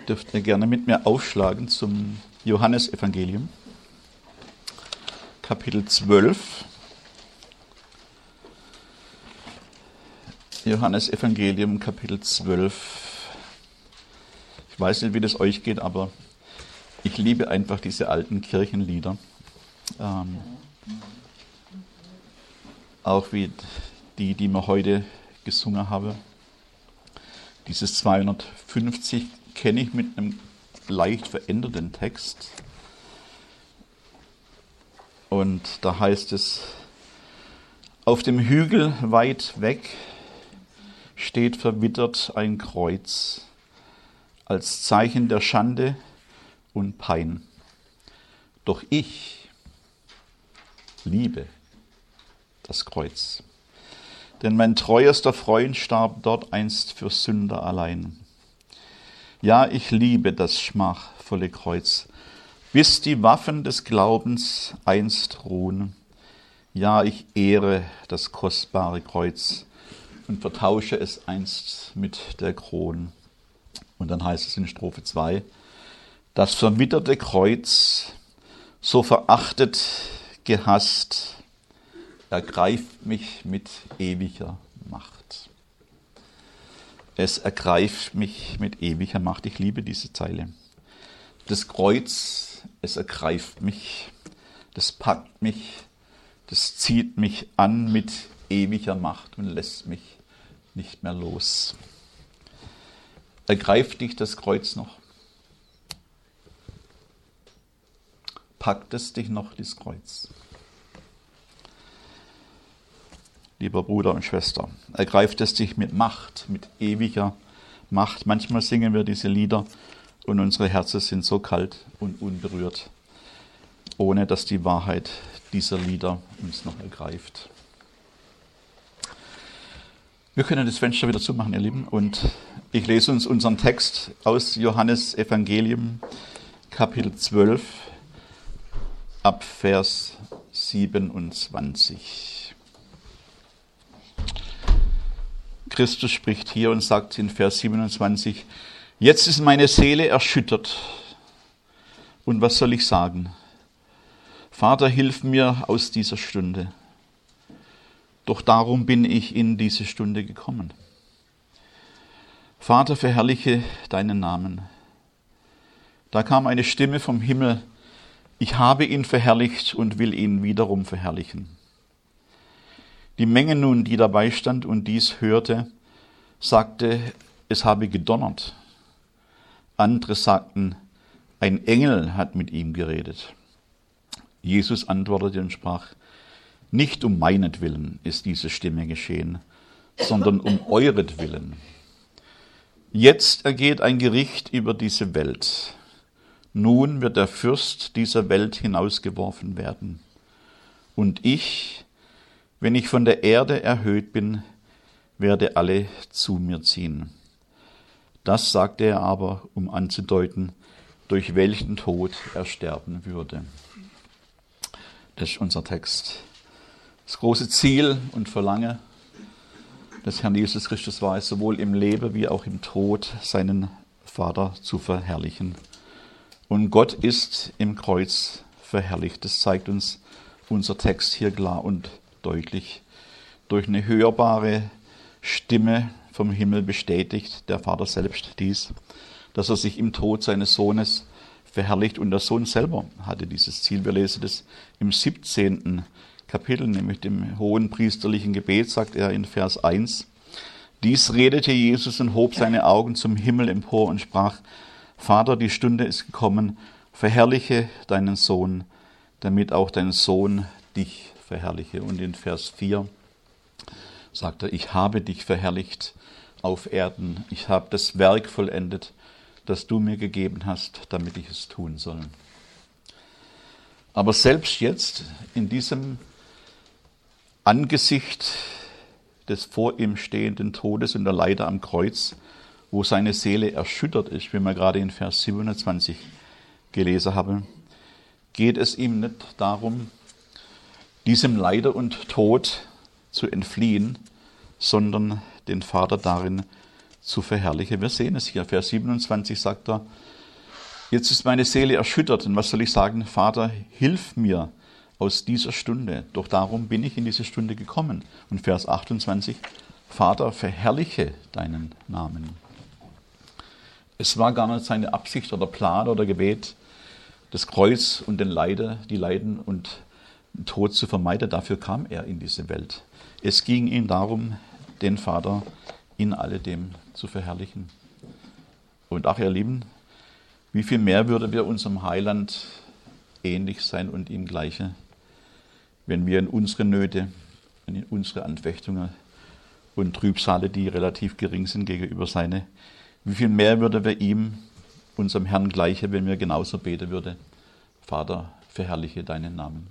Dürft ihr gerne mit mir aufschlagen zum Johannesevangelium, Kapitel 12. Johannesevangelium, Kapitel 12. Ich weiß nicht, wie das euch geht, aber ich liebe einfach diese alten Kirchenlieder. Auch wie die wir heute gesungen haben. Dieses 250 kenne ich mit einem leicht veränderten Text. Und da heißt es: Auf dem Hügel weit weg steht verwittert ein Kreuz, als Zeichen der Schande und Pein. Doch ich liebe das Kreuz. Denn mein treuester Freund starb dort einst für Sünder allein. Ja, ich liebe das schmachvolle Kreuz, bis die Waffen des Glaubens einst ruhen. Ja, ich ehre das kostbare Kreuz und vertausche es einst mit der Kron. Und dann heißt es in Strophe 2, das verwitterte Kreuz, so verachtet, gehasst, ergreift mich mit ewiger Macht. Es ergreift mich mit ewiger Macht. Ich liebe diese Zeile. Das Kreuz, es ergreift mich, das packt mich, das zieht mich an mit ewiger Macht und lässt mich nicht mehr los. Ergreift dich das Kreuz noch? Packt es dich noch, das Kreuz? Lieber Bruder und Schwester, ergreift es dich mit Macht, mit ewiger Macht. Manchmal singen wir diese Lieder und unsere Herzen sind so kalt und unberührt, ohne dass die Wahrheit dieser Lieder uns noch ergreift. Wir können das Fenster wieder zumachen, ihr Lieben, und ich lese uns unseren Text aus Johannes Evangelium, Kapitel 12, ab Vers 27. Christus spricht hier und sagt in Vers 27, jetzt ist meine Seele erschüttert. Und was soll ich sagen? Vater, hilf mir aus dieser Stunde. Doch darum bin ich in diese Stunde gekommen. Vater, verherrliche deinen Namen. Da kam eine Stimme vom Himmel, ich habe ihn verherrlicht und will ihn wiederum verherrlichen. Die Menge nun, die dabei stand und dies hörte, sagte, es habe gedonnert. Andere sagten, ein Engel hat mit ihm geredet. Jesus antwortete und sprach, nicht um meinetwillen ist diese Stimme geschehen, sondern um euretwillen. Jetzt ergeht ein Gericht über diese Welt. Nun wird der Fürst dieser Welt hinausgeworfen werden. Und ich, wenn ich von der Erde erhöht bin, werde alle zu mir ziehen. Das sagte er aber, um anzudeuten, durch welchen Tod er sterben würde. Das ist unser Text. Das große Ziel und Verlangen des Herrn Jesus Christus war es, sowohl im Leben wie auch im Tod seinen Vater zu verherrlichen. Und Gott ist im Kreuz verherrlicht. Das zeigt uns unser Text hier klar und deutlich. Durch eine hörbare Stimme vom Himmel bestätigt der Vater selbst dies, dass er sich im Tod seines Sohnes verherrlicht. Und der Sohn selber hatte dieses Ziel. Wir lesen das im 17. Kapitel, nämlich dem hohen priesterlichen Gebet, sagt er in Vers 1. Dies redete Jesus und hob seine Augen zum Himmel empor und sprach, Vater, die Stunde ist gekommen, verherrliche deinen Sohn, damit auch dein Sohn dich verherrliche. Und in Vers 4 sagt er, ich habe dich verherrlicht auf Erden. Ich habe das Werk vollendet, das du mir gegeben hast, damit ich es tun soll. Aber selbst jetzt, in diesem Angesicht des vor ihm stehenden Todes und der Leide am Kreuz, wo seine Seele erschüttert ist, wie wir gerade in Vers 27 gelesen haben, geht es ihm nicht darum, diesem Leide und Tod zu entfliehen, sondern den Vater darin zu verherrlichen. Wir sehen es hier. Vers 27 sagt er, jetzt ist meine Seele erschüttert. Und was soll ich sagen? Vater, hilf mir aus dieser Stunde. Doch darum bin ich in diese Stunde gekommen. Und Vers 28, Vater, verherrliche deinen Namen. Es war gar nicht seine Absicht oder Plan oder Gebet, das Kreuz und die Leiden und den Tod zu vermeiden. Dafür kam er in diese Welt. Es ging ihm darum, den Vater in alledem zu verherrlichen. Und ach, ihr Lieben, wie viel mehr würden wir unserem Heiland ähnlich sein und ihm gleiche, wenn wir in unsere Nöte, in unsere Anfechtungen und Trübsale, die relativ gering sind gegenüber seine, wie viel mehr würden wir ihm, unserem Herrn gleiche, wenn wir genauso beten würden, Vater, verherrliche deinen Namen.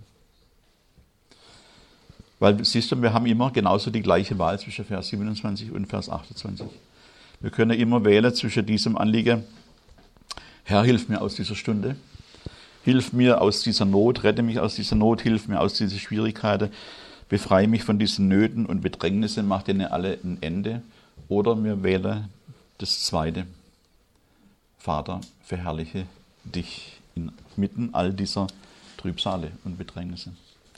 Weil, siehst du, wir haben immer genauso die gleiche Wahl zwischen Vers 27 und Vers 28. Wir können immer wählen zwischen diesem Anliegen, Herr, hilf mir aus dieser Stunde, hilf mir aus dieser Not, rette mich aus dieser Not, hilf mir aus dieser Schwierigkeiten, befreie mich von diesen Nöten und Bedrängnissen, mach denen alle ein Ende. Oder wir wählen das Zweite, Vater, verherrliche dich inmitten all dieser Trübsale und Bedrängnisse.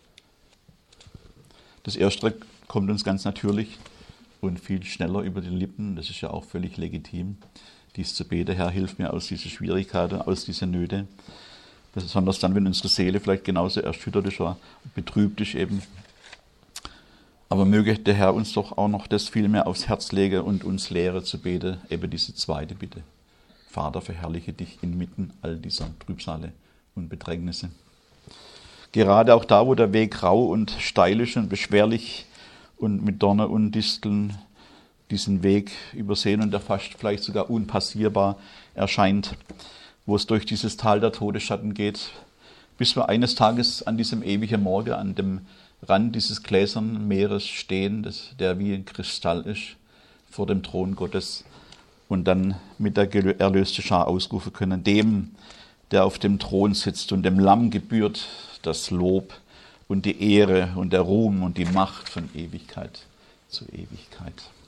Das Erste kommt uns ganz natürlich und viel schneller über die Lippen. Das ist ja auch völlig legitim, dies zu beten. Herr, hilf mir aus dieser Schwierigkeiten, aus dieser Nöte. Besonders dann, wenn unsere Seele vielleicht genauso erschüttert ist oder betrübt ist eben. Aber möge der Herr uns doch auch noch das viel mehr aufs Herz legen und uns lehre zu beten, eben diese zweite Bitte. Vater, verherrliche dich inmitten all dieser Trübsale und Bedrängnisse. Gerade auch da, wo der Weg rau und steil ist und beschwerlich und mit Dornen und Disteln diesen Weg übersehen und der fast vielleicht sogar unpassierbar erscheint, wo es durch dieses Tal der Todesschatten geht, bis wir eines Tages an diesem ewigen Morgen, an dem Rand dieses gläsernen Meeres stehen, der wie ein Kristall ist, vor dem Thron Gottes und dann mit der erlösten Schar ausrufen können, dem, der auf dem Thron sitzt und dem Lamm gebührt das Lob und die Ehre und der Ruhm und die Macht von Ewigkeit zu Ewigkeit.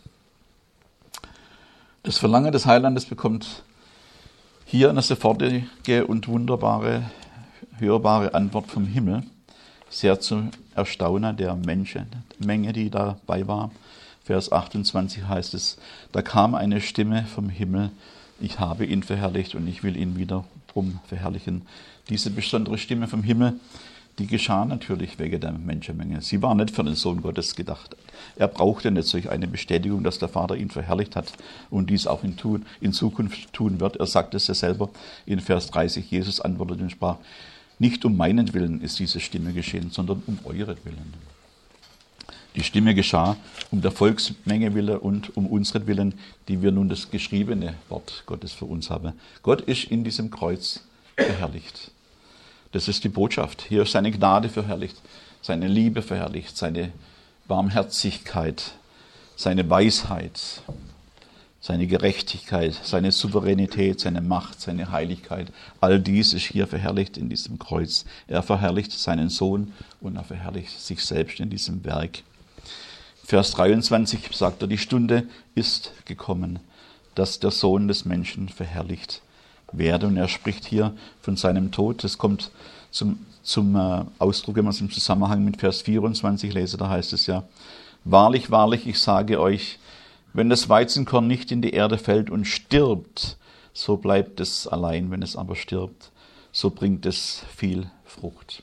Das Verlangen des Heilandes bekommt hier eine sofortige und wunderbare, hörbare Antwort vom Himmel, sehr zu Erstaunen der Menschenmenge, die dabei war. Vers 28 heißt es, da kam eine Stimme vom Himmel, ich habe ihn verherrlicht und ich will ihn wiederum verherrlichen. Diese besondere Stimme vom Himmel, die geschah natürlich wegen der Menschenmenge. Sie war nicht für den Sohn Gottes gedacht. Er brauchte nicht solch eine Bestätigung, dass der Vater ihn verherrlicht hat und dies auch in Zukunft tun wird. Er sagte es ja selber in Vers 30. Jesus antwortete und sprach, nicht um meinen Willen ist diese Stimme geschehen, sondern um euren Willen. Die Stimme geschah um der Volksmenge willen und um unseren Willen, die wir nun das geschriebene Wort Gottes für uns haben. Gott ist in diesem Kreuz verherrlicht. Das ist die Botschaft. Hier ist seine Gnade verherrlicht, seine Liebe verherrlicht, seine Barmherzigkeit, seine Weisheit, seine Gerechtigkeit, seine Souveränität, seine Macht, seine Heiligkeit. All dies ist hier verherrlicht in diesem Kreuz. Er verherrlicht seinen Sohn und er verherrlicht sich selbst in diesem Werk. Vers 23 sagt er, die Stunde ist gekommen, dass der Sohn des Menschen verherrlicht werde. Und er spricht hier von seinem Tod. Das kommt zum Ausdruck, wenn man es im Zusammenhang mit Vers 24 lese, da heißt es ja, wahrlich, wahrlich, ich sage euch, wenn das Weizenkorn nicht in die Erde fällt und stirbt, so bleibt es allein. Wenn es aber stirbt, so bringt es viel Frucht.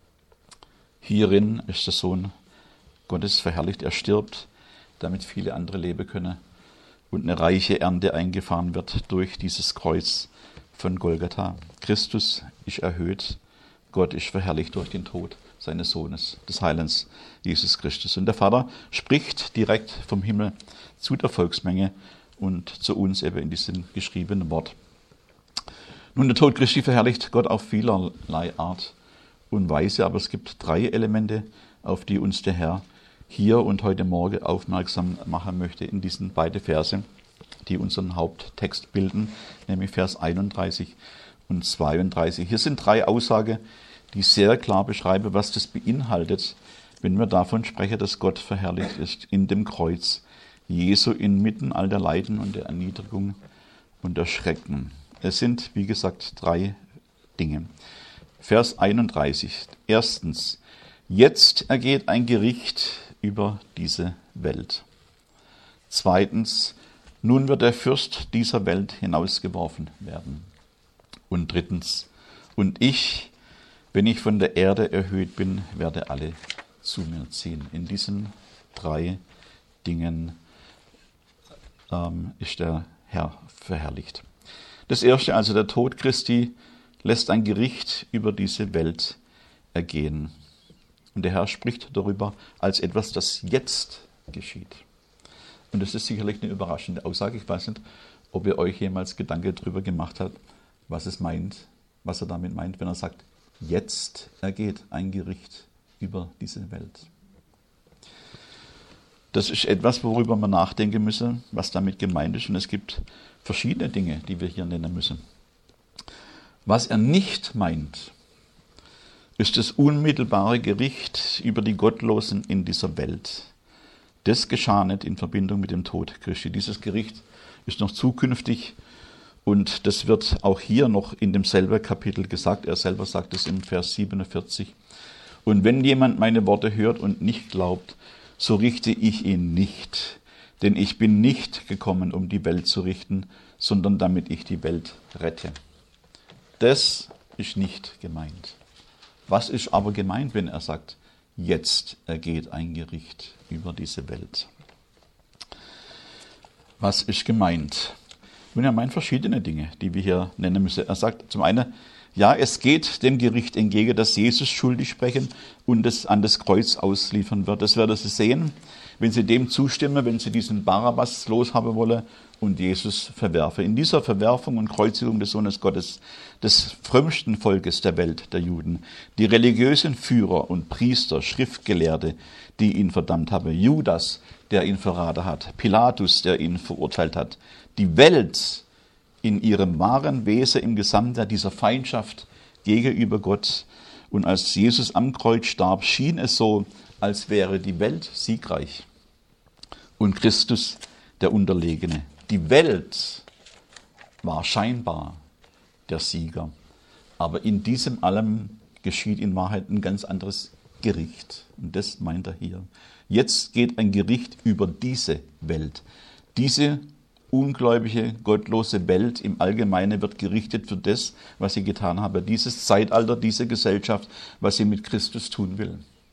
Hierin ist der Sohn Gottes verherrlicht. Er stirbt, damit viele andere leben können und eine reiche Ernte eingefahren wird durch dieses Kreuz von Golgatha. Christus ist erhöht, Gott ist verherrlicht durch den Tod seines Sohnes, des Heilands, Jesus Christus. Und der Vater spricht direkt vom Himmel zu der Volksmenge und zu uns eben in diesem geschriebenen Wort. Nun, der Tod Christi verherrlicht Gott auf vielerlei Art und Weise, aber es gibt 3 Elemente, auf die uns der Herr hier und heute Morgen aufmerksam machen möchte in diesen beiden Verse, die unseren Haupttext bilden, nämlich Vers 31 und 32. Hier sind 3 Aussagen, die sehr klar beschreiben, was das beinhaltet, wenn wir davon sprechen, dass Gott verherrlicht ist in dem Kreuz, Jesu inmitten all der Leiden und der Erniedrigung und der Schrecken. Es sind, wie gesagt, 3 Dinge. Vers 31. Erstens, jetzt ergeht ein Gericht über diese Welt. Zweitens, nun wird der Fürst dieser Welt hinausgeworfen werden. Und drittens, und ich, wenn ich von der Erde erhöht bin, werde alle zu mir ziehen. In diesen 3 Dingen ist der Herr verherrlicht. Das erste, also der Tod Christi, lässt ein Gericht über diese Welt ergehen. Und der Herr spricht darüber als etwas, das jetzt geschieht. Und das ist sicherlich eine überraschende Aussage. Ich weiß nicht, ob ihr euch jemals Gedanken darüber gemacht habt, was er damit meint, wenn er sagt, jetzt ergeht ein Gericht über diese Welt. Das ist etwas, worüber man nachdenken müssen, was damit gemeint ist. Und es gibt verschiedene Dinge, die wir hier nennen müssen. Was er nicht meint, ist das unmittelbare Gericht über die Gottlosen in dieser Welt. Das geschah nicht in Verbindung mit dem Tod Christi. Dieses Gericht ist noch zukünftig und das wird auch hier noch in demselben Kapitel gesagt. Er selber sagt es im Vers 47. Und wenn jemand meine Worte hört und nicht glaubt, so richte ich ihn nicht. Denn ich bin nicht gekommen, um die Welt zu richten, sondern damit ich die Welt rette. Das ist nicht gemeint. Was ist aber gemeint, wenn er sagt, jetzt ergeht ein Gericht über diese Welt? Was ist gemeint? Nun, er meint verschiedene Dinge, die wir hier nennen müssen. Er sagt zum einen, ja, es geht dem Gericht entgegen, dass Jesus schuldig sprechen und es an das Kreuz ausliefern wird. Das werden Sie sehen, wenn Sie dem zustimmen, wenn Sie diesen Barabbas loshaben wollen und Jesus verwerfen. In dieser Verwerfung und Kreuzigung des Sohnes Gottes, des frömmsten Volkes der Welt, der Juden, die religiösen Führer und Priester, Schriftgelehrte, die ihn verdammt haben, Judas, der ihn verraten hat, Pilatus, der ihn verurteilt hat, die Welt in ihrem wahren Wesen im Gesamten dieser Feindschaft gegenüber Gott. Und als Jesus am Kreuz starb, schien es so, als wäre die Welt siegreich und Christus der Unterlegene. Die Welt war scheinbar der Sieger, aber in diesem allem geschieht in Wahrheit ein ganz anderes Gericht. Und das meint er hier. Jetzt geht ein Gericht über diese Welt. Diese ungläubige, gottlose Welt im Allgemeinen wird gerichtet für das, was sie getan haben. Dieses Zeitalter, diese Gesellschaft, was sie mit Christus tun will.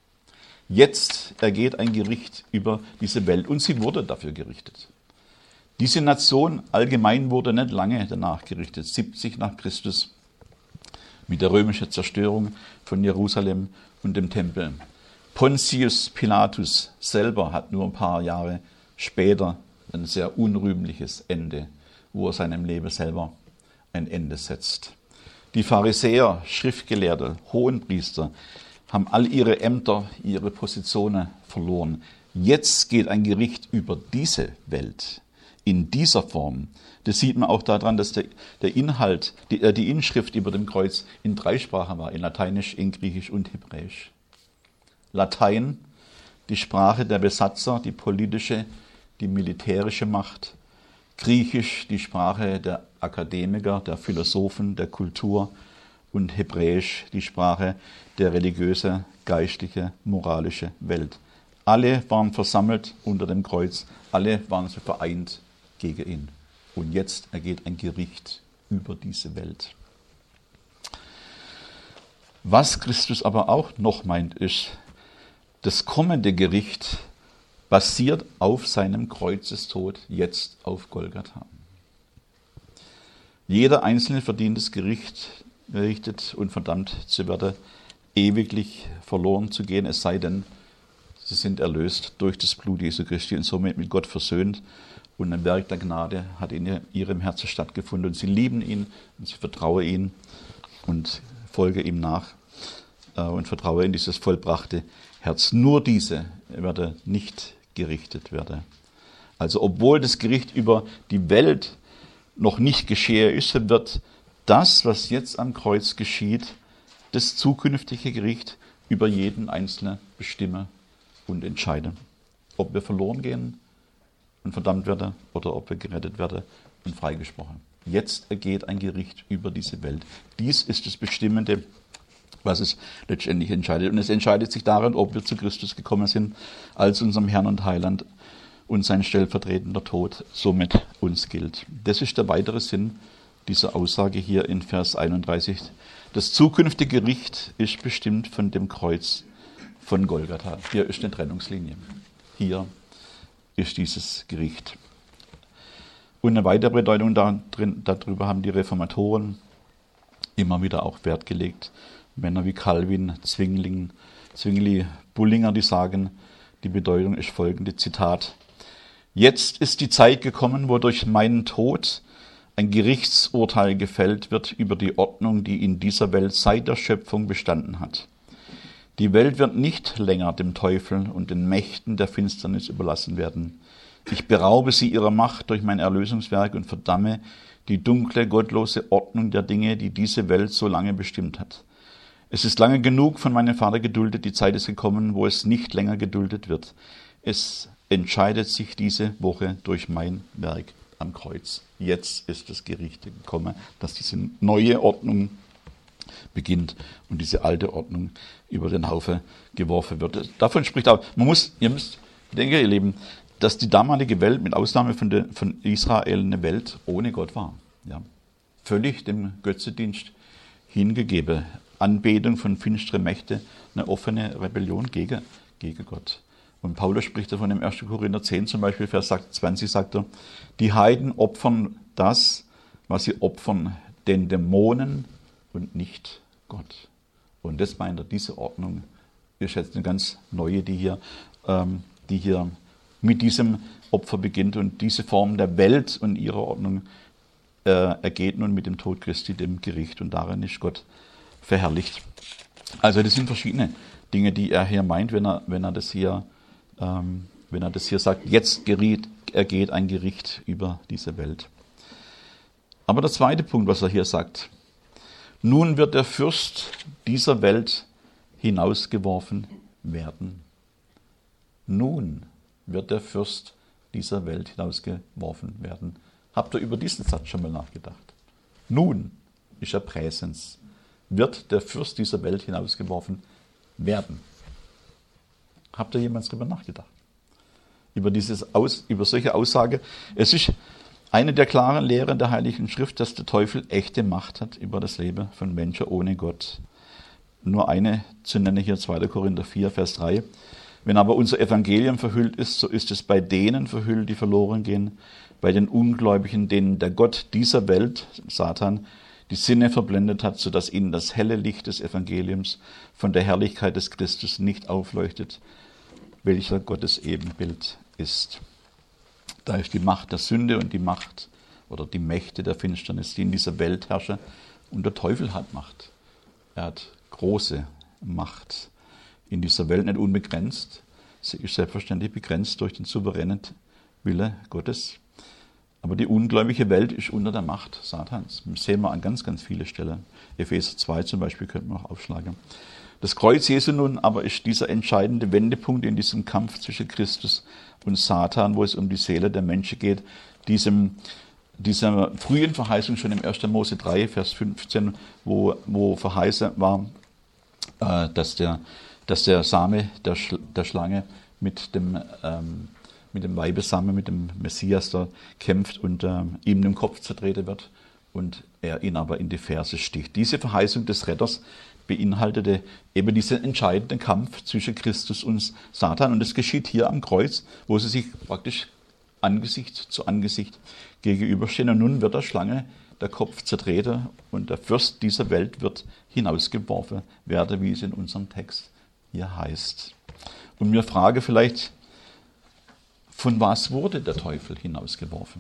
Jetzt ergeht ein Gericht über diese Welt und sie wurde dafür gerichtet. Diese Nation allgemein wurde nicht lange danach gerichtet, 70 nach Christus, mit der römischen Zerstörung von Jerusalem und dem Tempel. Pontius Pilatus selber hat nur ein paar Jahre später ein sehr unrühmliches Ende, wo er seinem Leben selber ein Ende setzt. Die Pharisäer, Schriftgelehrte, Hohenpriester haben all ihre Ämter, ihre Positionen verloren. Jetzt geht ein Gericht über diese Welt in dieser Form. Das sieht man auch daran, dass der Inhalt, die Inschrift über dem Kreuz in 3 Sprachen war, in Lateinisch, in Griechisch und Hebräisch. Latein, die Sprache der Besatzer, die politische, die militärische Macht. Griechisch, die Sprache der Akademiker, der Philosophen, der Kultur. Und Hebräisch, die Sprache der religiöse, geistliche, moralische Welt. Alle waren versammelt unter dem Kreuz, alle waren sie vereint gegen ihn. Und jetzt ergeht ein Gericht über diese Welt. Was Christus aber auch noch meint, ist, das kommende Gericht basiert auf seinem Kreuzestod jetzt auf Golgatha. Jeder Einzelne verdient das Gericht, gerichtet und verdammt zu werden, ewiglich verloren zu gehen, es sei denn, sie sind erlöst durch das Blut Jesu Christi und somit mit Gott versöhnt. Und ein Werk der Gnade hat in ihrem Herzen stattgefunden. Und sie lieben ihn und sie vertrauen ihm und folgen ihm nach und vertrauen in dieses vollbrachte Herz. Nur diese werden nicht gerichtet werden. Also obwohl das Gericht über die Welt noch nicht geschehen ist, wird das, was jetzt am Kreuz geschieht, das zukünftige Gericht über jeden Einzelnen bestimmen und entscheiden. Ob wir verloren gehen und verdammt werde oder ob er gerettet werde und freigesprochen. Jetzt ergeht ein Gericht über diese Welt. Dies ist das Bestimmende, was es letztendlich entscheidet. Und es entscheidet sich daran, ob wir zu Christus gekommen sind, als unserem Herrn und Heiland und sein stellvertretender Tod somit uns gilt. Das ist der weitere Sinn dieser Aussage hier in Vers 31. Das zukünftige Gericht ist bestimmt von dem Kreuz von Golgatha. Hier ist eine Trennungslinie. Hier ist dieses Gericht. Und eine weitere Bedeutung darüber haben die Reformatoren immer wieder auch Wert gelegt. Männer wie Calvin, Zwingli, Bullinger, die sagen, die Bedeutung ist folgende, Zitat: Jetzt ist die Zeit gekommen, wo durch meinen Tod ein Gerichtsurteil gefällt wird über die Ordnung, die in dieser Welt seit der Schöpfung bestanden hat. Die Welt wird nicht länger dem Teufel und den Mächten der Finsternis überlassen werden. Ich beraube sie ihrer Macht durch mein Erlösungswerk und verdamme die dunkle, gottlose Ordnung der Dinge, die diese Welt so lange bestimmt hat. Es ist lange genug von meinem Vater geduldet, die Zeit ist gekommen, wo es nicht länger geduldet wird. Es entscheidet sich diese Woche durch mein Werk am Kreuz. Jetzt ist das Gericht gekommen, dass diese neue Ordnung beginnt und diese alte Ordnung über den Haufen geworfen wird. Davon spricht auch, ihr müsst denken, ihr Lieben, dass die damalige Welt, mit Ausnahme von Israel, eine Welt ohne Gott war. Ja. Völlig dem Götzedienst hingegeben. Anbetung von finsteren Mächten, eine offene Rebellion gegen Gott. Und Paulus spricht davon im 1. Korinther 10 zum Beispiel, Vers 20 sagt er, die Heiden opfern das, was sie opfern, den Dämonen und nicht Gott. Und das meint er, diese Ordnung ist jetzt eine ganz neue, die hier mit diesem Opfer beginnt. Und diese Form der Welt und ihrer Ordnung ergeht nun mit dem Tod Christi, dem Gericht. Und darin ist Gott verherrlicht. Also das sind verschiedene Dinge, die er hier meint, wenn er das hier sagt, jetzt ergeht ein Gericht über diese Welt. Aber der zweite Punkt, was er hier sagt, nun wird der Fürst dieser Welt hinausgeworfen werden. Nun wird der Fürst dieser Welt hinausgeworfen werden. Habt ihr über diesen Satz schon mal nachgedacht? Nun ist er Präsens. Wird der Fürst dieser Welt hinausgeworfen werden. Habt ihr jemals darüber nachgedacht? Über solche Aussage? Es ist eine der klaren Lehren der Heiligen Schrift, dass der Teufel echte Macht hat über das Leben von Menschen ohne Gott. Nur eine zu nennen hier, 2. Korinther 4, Vers 3. Wenn aber unser Evangelium verhüllt ist, so ist es bei denen verhüllt, die verloren gehen, bei den Ungläubigen, denen der Gott dieser Welt, Satan, die Sinne verblendet hat, sodass ihnen das helle Licht des Evangeliums von der Herrlichkeit des Christus nicht aufleuchtet, welcher Gottes Ebenbild ist. Da ist die Macht der Sünde und die Macht oder die Mächte der Finsternis, die in dieser Welt herrschen. Und der Teufel hat Macht. Er hat große Macht in dieser Welt, nicht unbegrenzt. Sie ist selbstverständlich begrenzt durch den souveränen Wille Gottes. Aber die ungläubige Welt ist unter der Macht Satans. Das sehen wir an ganz, ganz vielen Stellen. Epheser 2 zum Beispiel könnten wir auch aufschlagen. Das Kreuz Jesu nun aber ist dieser entscheidende Wendepunkt in diesem Kampf zwischen Christus und Satan, wo es um die Seele der Menschen geht. Dieser frühen Verheißung schon im 1. Mose 3, Vers 15, wo verheißen war, dass der Same der Schlange mit dem Weibessamen, mit dem Messias da kämpft und ihm den Kopf zertreten wird und er ihn aber in die Ferse sticht. Diese Verheißung des Retters beinhaltete eben diesen entscheidenden Kampf zwischen Christus und Satan. Und es geschieht hier am Kreuz, wo sie sich praktisch Angesicht zu Angesicht gegenüberstehen. Und nun wird der Schlange der Kopf zertreten und der Fürst dieser Welt wird hinausgeworfen werden, wie es in unserem Text hier heißt. Und mir frage vielleicht, von was wurde der Teufel hinausgeworfen?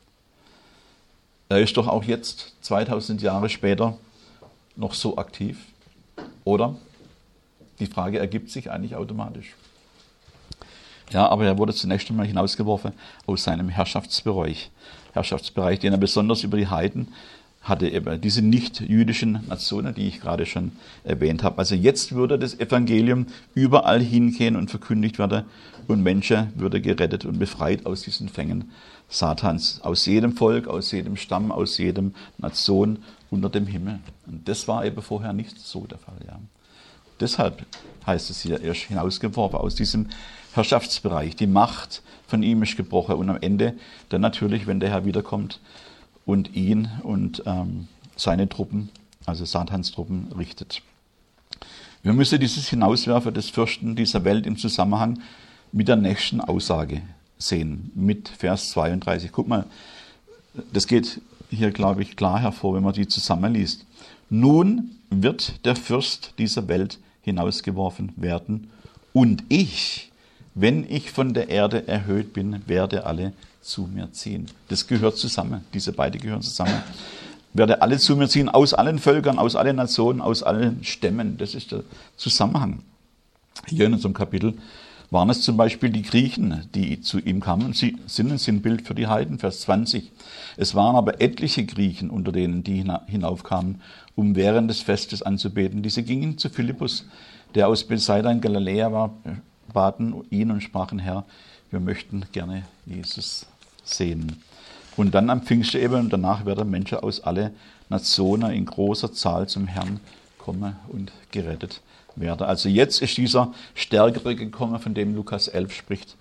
Er ist doch auch jetzt, 2000 Jahre später, noch so aktiv. Oder? Die Frage ergibt sich eigentlich automatisch. Ja, aber er wurde zunächst einmal hinausgeworfen aus seinem Herrschaftsbereich, den er besonders über die Heiden hatte eben diese nicht-jüdischen Nationen, die ich gerade schon erwähnt habe. Also jetzt würde das Evangelium überall hingehen und verkündigt werden und Menschen würde gerettet und befreit aus diesen Fängen Satans, aus jedem Volk, aus jedem Stamm, aus jedem Nation unter dem Himmel. Und das war eben vorher nicht so der Fall. Ja. Deshalb heißt es hier, er ist hinausgeworfen aus diesem Herrschaftsbereich. Die Macht von ihm ist gebrochen und am Ende dann natürlich, wenn der Herr wiederkommt und ihn und seine Truppen, also Satans Truppen, richtet. Wir müssen dieses Hinauswerfen des Fürsten dieser Welt im Zusammenhang mit der nächsten Aussage sehen, mit Vers 32. Guck mal, das geht hier, glaube ich, klar hervor, wenn man die zusammenliest. Nun wird der Fürst dieser Welt hinausgeworfen werden und ich, wenn ich von der Erde erhöht bin, werde alle zu mir ziehen. Das gehört zusammen, diese beiden gehören zusammen. Werde alle zu mir ziehen, aus allen Völkern, aus allen Nationen, aus allen Stämmen. Das ist der Zusammenhang. Hier in unserem Kapitel waren es zum Beispiel die Griechen, die zu ihm kamen. Sie sind ein Sinnbild für die Heiden, Vers 20. Es waren aber etliche Griechen unter denen, die hinaufkamen, um während des Festes anzubeten. Diese gingen zu Philippus, der aus Bethsaida in Galiläa war, baten ihn und sprachen, Herr, wir möchten gerne Jesus sehen. Und dann am Pfingsten eben, und danach werden Menschen aus allen Nationen in großer Zahl zum Herrn kommen und gerettet werden. Also jetzt ist dieser Stärkere gekommen, von dem Lukas 11 spricht.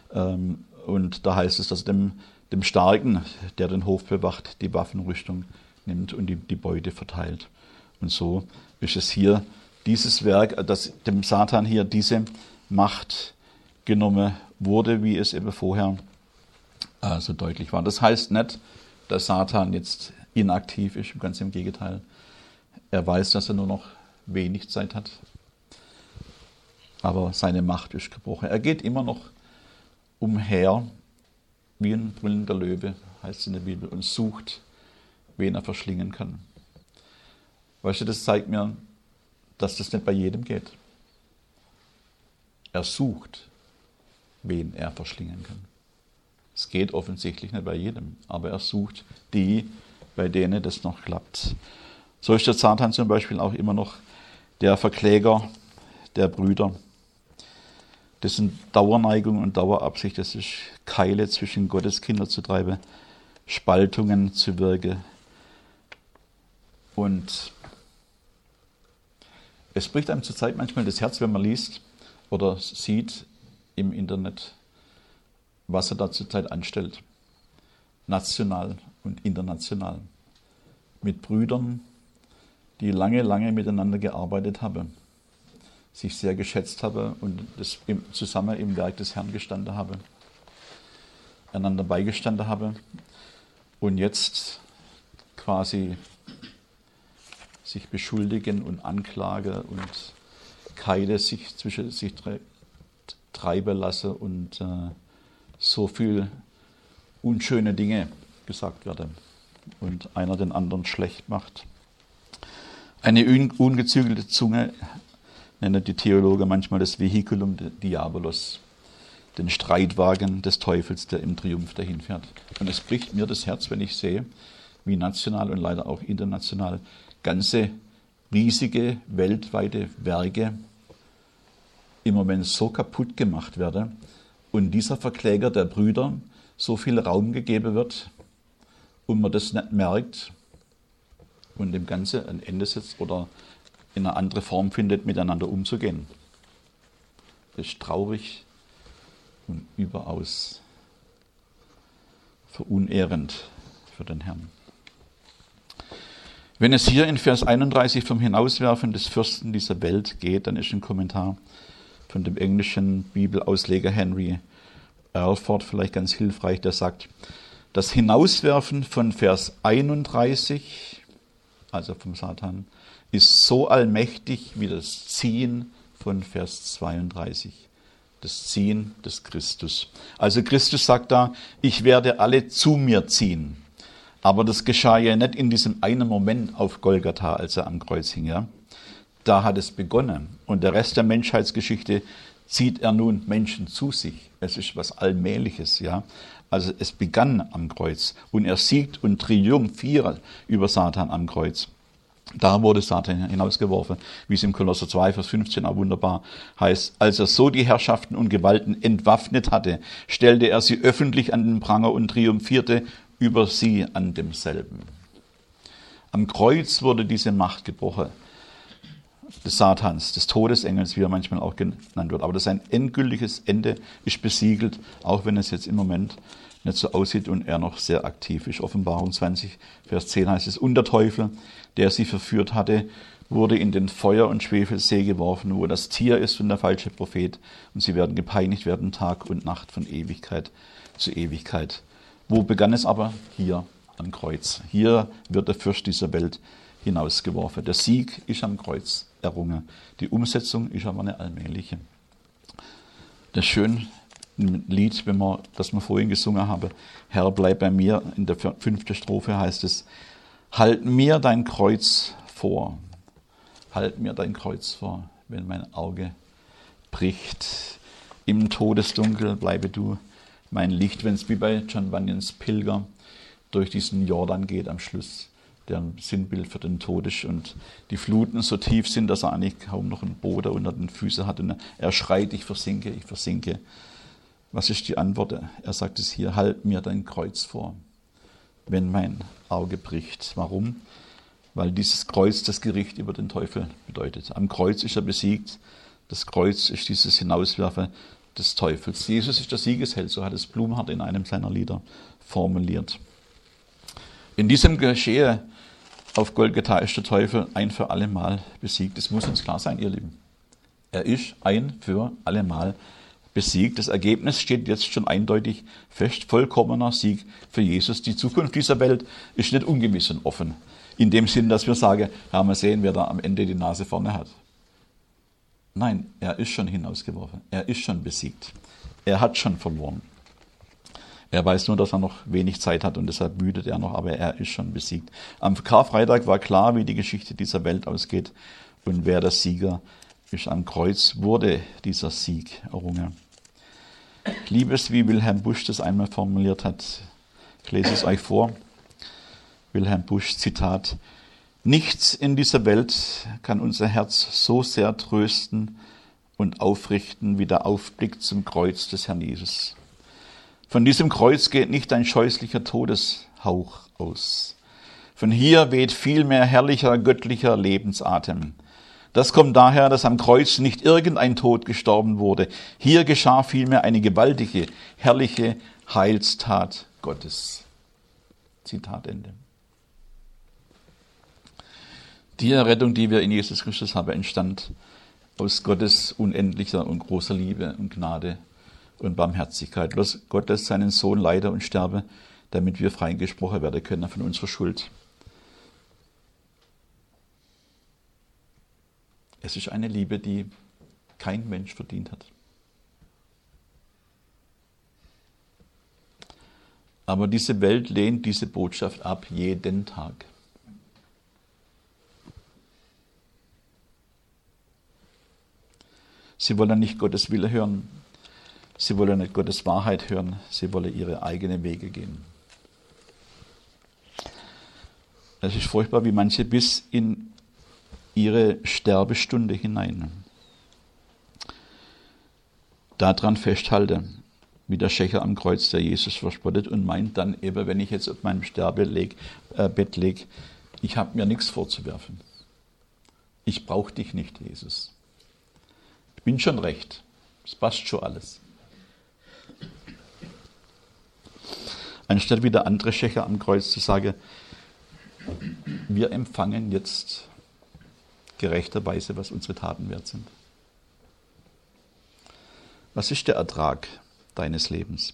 Und da heißt es, dass dem Starken, der den Hof bewacht, die Waffenrüstung nimmt und die Beute verteilt. Und so ist es hier dieses Werk, dass dem Satan hier diese Macht genommen wurde, wie es eben vorher so deutlich war. Das heißt nicht, dass Satan jetzt inaktiv ist, ganz im Gegenteil. Er weiß, dass er nur noch wenig Zeit hat, aber seine Macht ist gebrochen. Er geht immer noch umher, wie ein brüllender Löwe, heißt es in der Bibel, und sucht, wen er verschlingen kann. Weißt du, das zeigt mir, dass das nicht bei jedem geht. Er sucht, wen er verschlingen kann. Es geht offensichtlich nicht bei jedem, aber er sucht die, bei denen das noch klappt. So ist der Satan zum Beispiel auch immer noch der Verkläger der Brüder. Das sind Dauerneigung und Dauerabsicht, das ist Keile zwischen Gottes Kinder zu treiben, Spaltungen zu wirken. Und es bricht einem zur Zeit manchmal das Herz, wenn man liest oder sieht im Internet, was er da zur Zeit anstellt. National und international. Mit Brüdern, die lange, lange miteinander gearbeitet haben, sich sehr geschätzt haben und das zusammen im Werk des Herrn gestanden haben, einander beigestanden haben und jetzt quasi sich beschuldigen und anklagen und Keile sich zwischen sich treiben lassen und so viel unschöne Dinge gesagt werden und einer den anderen schlecht macht. Eine ungezügelte Zunge nennen die Theologen manchmal das Vehiculum Diabolos, den Streitwagen des Teufels, der im Triumph dahinfährt. Und es bricht mir das Herz, wenn ich sehe, wie national und leider auch international ganze riesige weltweite Werke im Moment so kaputt gemacht werden und dieser Verkläger der Brüder so viel Raum gegeben wird und man das nicht merkt und dem Ganze ein Ende setzt oder in eine andere Form findet, miteinander umzugehen. Das ist traurig und überaus verunehrend für den Herrn. Wenn es hier in Vers 31 vom Hinauswerfen des Fürsten dieser Welt geht, dann ist ein Kommentar von dem englischen Bibelausleger Henry Alford vielleicht ganz hilfreich, der sagt, das Hinauswerfen von Vers 31, also vom Satan, ist so allmächtig wie das Ziehen von Vers 32. Das Ziehen des Christus. Also Christus sagt da, ich werde alle zu mir ziehen. Aber das geschah ja nicht in diesem einen Moment auf Golgatha, als er am Kreuz hing. Ja? Da hat es begonnen. Und der Rest der Menschheitsgeschichte, zieht er nun Menschen zu sich. Es ist was Allmähliches, ja. Also es begann am Kreuz und er siegt und triumphiert über Satan am Kreuz. Da wurde Satan hinausgeworfen, wie es im Kolosser 2, Vers 15 auch wunderbar heißt. Als er so die Herrschaften und Gewalten entwaffnet hatte, stellte er sie öffentlich an den Pranger und triumphierte über sie an demselben. Am Kreuz wurde diese Macht gebrochen, des Satans, des Todesengels, wie er manchmal auch genannt wird. Aber das sein endgültiges Ende ist besiegelt, auch wenn es jetzt im Moment nicht so aussieht und er noch sehr aktiv ist. Offenbarung 20, Vers 10 heißt es, und der Teufel, der sie verführt hatte, wurde in den Feuer- und Schwefelsee geworfen, wo das Tier ist und der falsche Prophet. Und sie werden gepeinigt werden Tag und Nacht von Ewigkeit zu Ewigkeit. Wo begann es aber? Hier am Kreuz. Hier wird der Fürst dieser Welt hinausgeworfen. Der Sieg ist am Kreuz errungen. Die Umsetzung ist aber eine allmähliche. Das schöne Lied, das wir vorhin gesungen haben, Herr, bleib bei mir, in der 5. Strophe heißt es, halt mir dein Kreuz vor. Halt mir dein Kreuz vor, wenn mein Auge bricht. Im Todesdunkel bleibe du mein Licht, wenn es wie bei John Bunyans Pilger durch diesen Jordan geht am Schluss, der ein Sinnbild für den Tod ist und die Fluten so tief sind, dass er eigentlich kaum noch einen Boden unter den Füßen hat und er schreit, ich versinke, ich versinke. Was ist die Antwort? Er sagt es hier, halt mir dein Kreuz vor, wenn mein Auge bricht. Warum? Weil dieses Kreuz das Gericht über den Teufel bedeutet. Am Kreuz ist er besiegt, das Kreuz ist dieses Hinauswerfen des Teufels. Jesus ist der Siegesheld, so hat es Blumhardt in einem seiner Lieder formuliert. In diesem Geschehen auf Golgatha ist der Teufel ein für alle Mal besiegt. Es muss uns klar sein, ihr Lieben. Er ist ein für alle Mal besiegt. Das Ergebnis steht jetzt schon eindeutig fest. Vollkommener Sieg für Jesus. Die Zukunft dieser Welt ist nicht ungewiss und offen. In dem Sinn, dass wir sagen, ja, mal sehen, wer da am Ende die Nase vorne hat. Nein, er ist schon hinausgeworfen. Er ist schon besiegt. Er hat schon verloren. Er weiß nur, dass er noch wenig Zeit hat und deshalb wütet er noch, aber er ist schon besiegt. Am Karfreitag war klar, wie die Geschichte dieser Welt ausgeht und wer der Sieger ist. Am Kreuz wurde dieser Sieg errungen. Ich liebe es, wie Wilhelm Busch das einmal formuliert hat. Ich lese es euch vor. Wilhelm Busch, Zitat: Nichts in dieser Welt kann unser Herz so sehr trösten und aufrichten wie der Aufblick zum Kreuz des Herrn Jesus. Von diesem Kreuz geht nicht ein scheußlicher Todeshauch aus. Von hier weht vielmehr herrlicher, göttlicher Lebensatem. Das kommt daher, dass am Kreuz nicht irgendein Tod gestorben wurde. Hier geschah vielmehr eine gewaltige, herrliche Heilstat Gottes. Zitat Ende. Die Errettung, die wir in Jesus Christus haben, entstand aus Gottes unendlicher und großer Liebe und Gnade und Barmherzigkeit. Gott lässt seinen Sohn leiden und sterben, damit wir freigesprochen werden können von unserer Schuld. Es ist eine Liebe, die kein Mensch verdient hat. Aber diese Welt lehnt diese Botschaft ab, jeden Tag. Sie wollen nicht Gottes Wille hören. Sie wollen nicht Gottes Wahrheit hören. Sie wollen ihre eigenen Wege gehen. Es ist furchtbar, wie manche bis in ihre Sterbestunde hinein daran festhalten, wie der Schächer am Kreuz, der Jesus verspottet und meint dann eben, wenn ich jetzt auf meinem Sterbebett lege, ich habe mir nichts vorzuwerfen. Ich brauche dich nicht, Jesus. Ich bin schon recht. Es passt schon alles. Anstatt wie der andere Schächer am Kreuz zu sagen, wir empfangen jetzt gerechterweise, was unsere Taten wert sind. Was ist der Ertrag deines Lebens?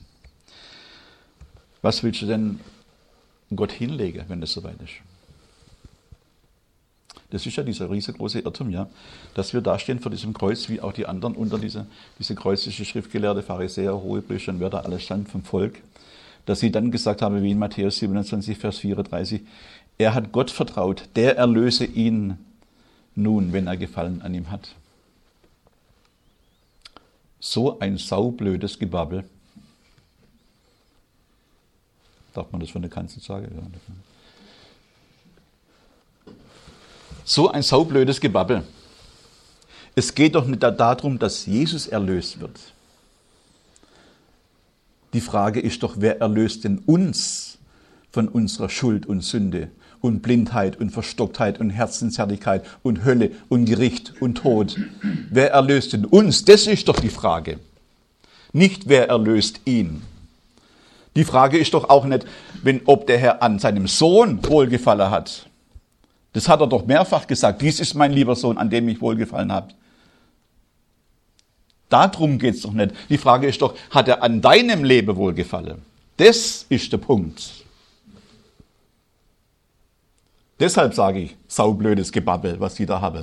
Was willst du denn Gott hinlegen, wenn es soweit ist? Das ist ja dieser riesengroße Irrtum, ja, dass wir dastehen vor diesem Kreuz, wie auch die anderen unter diese kreuzliche Schriftgelehrte, Pharisäer, Hohepriester und wer da alles stand vom Volk, dass sie dann gesagt haben, wie in Matthäus 27, Vers 34, er hat Gott vertraut, der erlöse ihn nun, wenn er Gefallen an ihm hat. So ein saublödes Gebabbel. Darf man das von der Kanzel sagen? Ja. So ein saublödes Gebabbel. Es geht doch nicht darum, dass Jesus erlöst wird. Die Frage ist doch, wer erlöst denn uns von unserer Schuld und Sünde und Blindheit und Verstocktheit und Herzenshärtigkeit und Hölle und Gericht und Tod? Wer erlöst denn uns? Das ist doch die Frage. Nicht, wer erlöst ihn. Die Frage ist doch auch nicht, ob der Herr an seinem Sohn Wohlgefallen hat. Das hat er doch mehrfach gesagt. Dies ist mein lieber Sohn, an dem ich wohlgefallen habe. Darum geht es doch nicht. Die Frage ist doch, hat er an deinem Leben wohlgefallen? Das ist der Punkt. Deshalb sage ich, saublödes Gebabbel, was die da haben.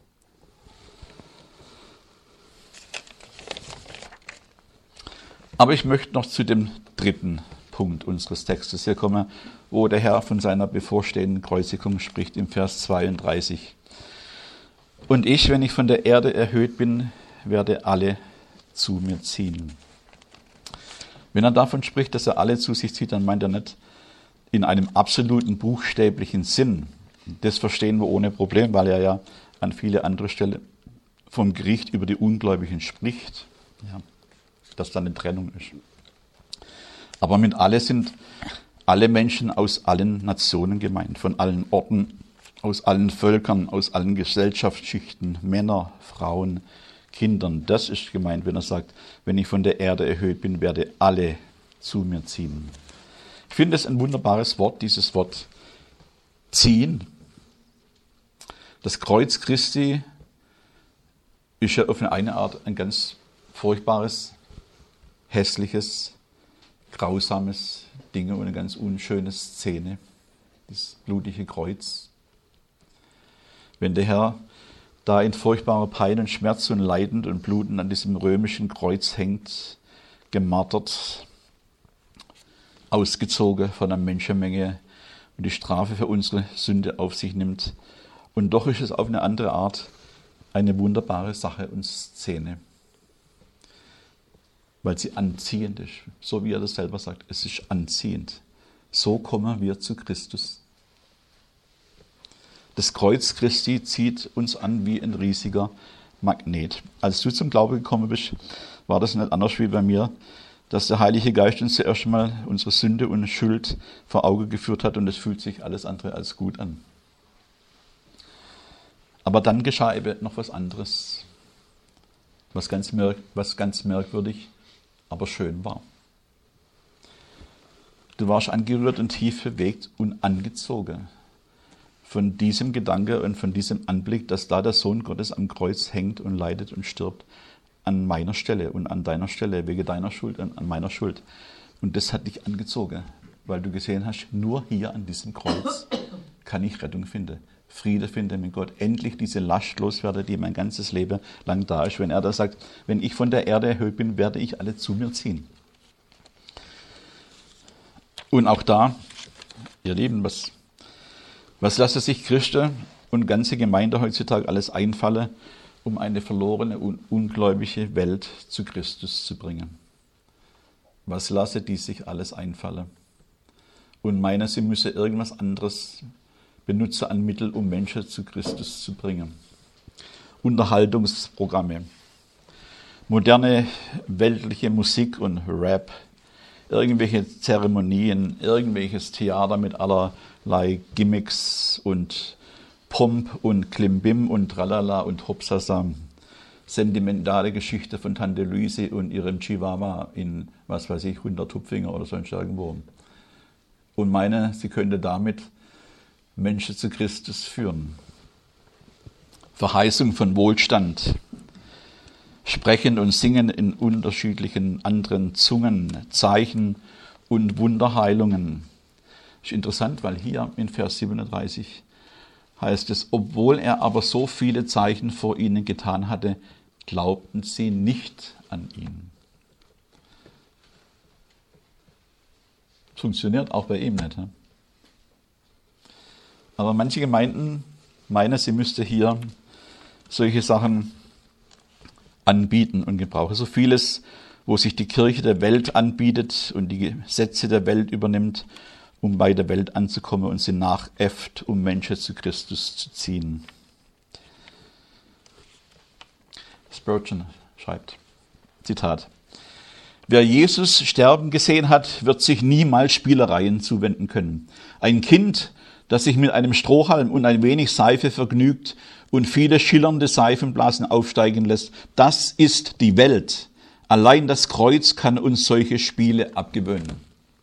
Aber ich möchte noch zu dem dritten Punkt unseres Textes hier kommen, wo der Herr von seiner bevorstehenden Kreuzigung spricht im Vers 32. Und ich, wenn ich von der Erde erhöht bin, werde alle zu mir ziehen. Wenn er davon spricht, dass er alle zu sich zieht, dann meint er nicht in einem absoluten buchstäblichen Sinn. Das verstehen wir ohne Problem, weil er ja an viele andere Stellen vom Gericht über die Ungläubigen spricht, ja, dass da eine Trennung ist. Aber mit alle sind alle Menschen aus allen Nationen gemeint, von allen Orten, aus allen Völkern, aus allen Gesellschaftsschichten, Männer, Frauen, Kindern. Das ist gemeint, wenn er sagt, wenn ich von der Erde erhöht bin, werde alle zu mir ziehen. Ich finde es ein wunderbares Wort, dieses Wort ziehen. Das Kreuz Christi ist ja auf eine Art ein ganz furchtbares, hässliches, grausames Ding und eine ganz unschöne Szene. Das blutige Kreuz. Wenn der Herr da in furchtbarer Pein und Schmerz und Leidend und Bluten an diesem römischen Kreuz hängt, gemartert, ausgezogen von einer Menschenmenge und die Strafe für unsere Sünde auf sich nimmt. Und doch ist es auf eine andere Art eine wunderbare Sache und Szene, weil sie anziehend ist. So wie er das selber sagt, es ist anziehend. So kommen wir zu Christus. Das Kreuz Christi zieht uns an wie ein riesiger Magnet. Als du zum Glauben gekommen bist, war das nicht anders wie bei mir, dass der Heilige Geist uns zuerst mal unsere Sünde und Schuld vor Augen geführt hat und es fühlt sich alles andere als gut an. Aber dann geschah eben noch was anderes, was ganz merkwürdig, aber schön war. Du warst angerührt und tief bewegt und angezogen von diesem Gedanke und von diesem Anblick, dass da der Sohn Gottes am Kreuz hängt und leidet und stirbt an meiner Stelle und an deiner Stelle, wegen deiner Schuld und an meiner Schuld. Und das hat dich angezogen, weil du gesehen hast, nur hier an diesem Kreuz kann ich Rettung finden, Friede finden mit Gott, endlich diese Last loswerde, die mein ganzes Leben lang da ist. Wenn er da sagt, wenn ich von der Erde erhöht bin, werde ich alle zu mir ziehen. Und auch da, ihr Lieben, was lassen sich Christen und ganze Gemeinde heutzutage alles einfallen, um eine verlorene und ungläubige Welt zu Christus zu bringen? Was lassen die sich alles einfallen? Und meinen, sie müssen irgendwas anderes benutzen an Mitteln, um Menschen zu Christus zu bringen. Unterhaltungsprogramme, moderne weltliche Musik und Rap, irgendwelche Zeremonien, irgendwelches Theater mit allerlei Gimmicks und Pomp und Klimbim und Tralala und Hopsasa. Sentimentale Geschichte von Tante Luise und ihrem Chihuahua in, was weiß ich, 100 Tupfinger oder sonst irgendwo. Und meine, sie könnte damit Menschen zu Christus führen. Verheißung von Wohlstand. Sprechen und singen in unterschiedlichen anderen Zungen, Zeichen und Wunderheilungen. Das ist interessant, weil hier in Vers 37 heißt es, obwohl er aber so viele Zeichen vor ihnen getan hatte, glaubten sie nicht an ihn. Funktioniert auch bei ihm nicht. He? Aber manche Gemeinden meinen, sie müsste hier solche Sachen anbieten und gebrauchen. So vieles, wo sich die Kirche der Welt anbietet und die Gesetze der Welt übernimmt, um bei der Welt anzukommen und sie nachäfft, um Menschen zu Christus zu ziehen. Spurgeon schreibt, Zitat: Wer Jesus sterben gesehen hat, wird sich niemals Spielereien zuwenden können. Ein Kind, das sich mit einem Strohhalm und ein wenig Seife vergnügt und viele schillernde Seifenblasen aufsteigen lässt, das ist die Welt. Allein das Kreuz kann uns solche Spiele abgewöhnen.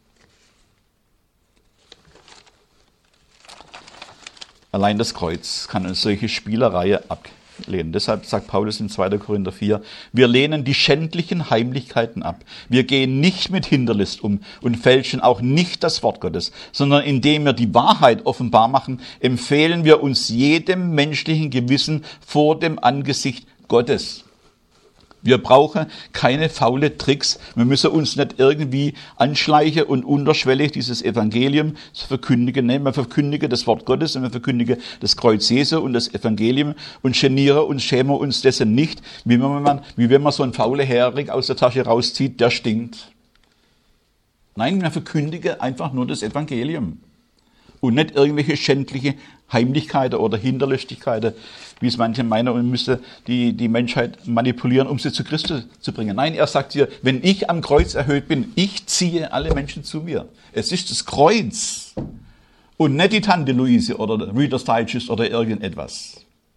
Allein das Kreuz kann uns solche Spielerei ablehnen. Deshalb sagt Paulus in 2. Korinther 4, wir lehnen die schändlichen Heimlichkeiten ab. Wir gehen nicht mit Hinterlist um und fälschen auch nicht das Wort Gottes, sondern indem wir die Wahrheit offenbar machen, empfehlen wir uns jedem menschlichen Gewissen vor dem Angesicht Gottes. Wir brauchen keine faule Tricks. Wir müssen uns nicht irgendwie anschleichen und unterschwellig dieses Evangelium verkündigen. Nein, wir verkündigen das Wort Gottes und wir verkündigen das Kreuz Jesu und das Evangelium und genieren uns, schämen uns dessen nicht, wie wenn man so einen faulen Hering aus der Tasche rauszieht, der stinkt. Nein, wir verkündigen einfach nur das Evangelium. Und nicht irgendwelche schändliche Heimlichkeiten oder Hinterlistigkeiten, wie es manche meinen, und müsste die Menschheit manipulieren, um sie zu Christus zu bringen. Nein, er sagt hier, wenn ich am Kreuz erhöht bin, ich ziehe alle Menschen zu mir. Es ist das Kreuz und nicht die Tante Luise oder der Reader's Digest oder irgendetwas.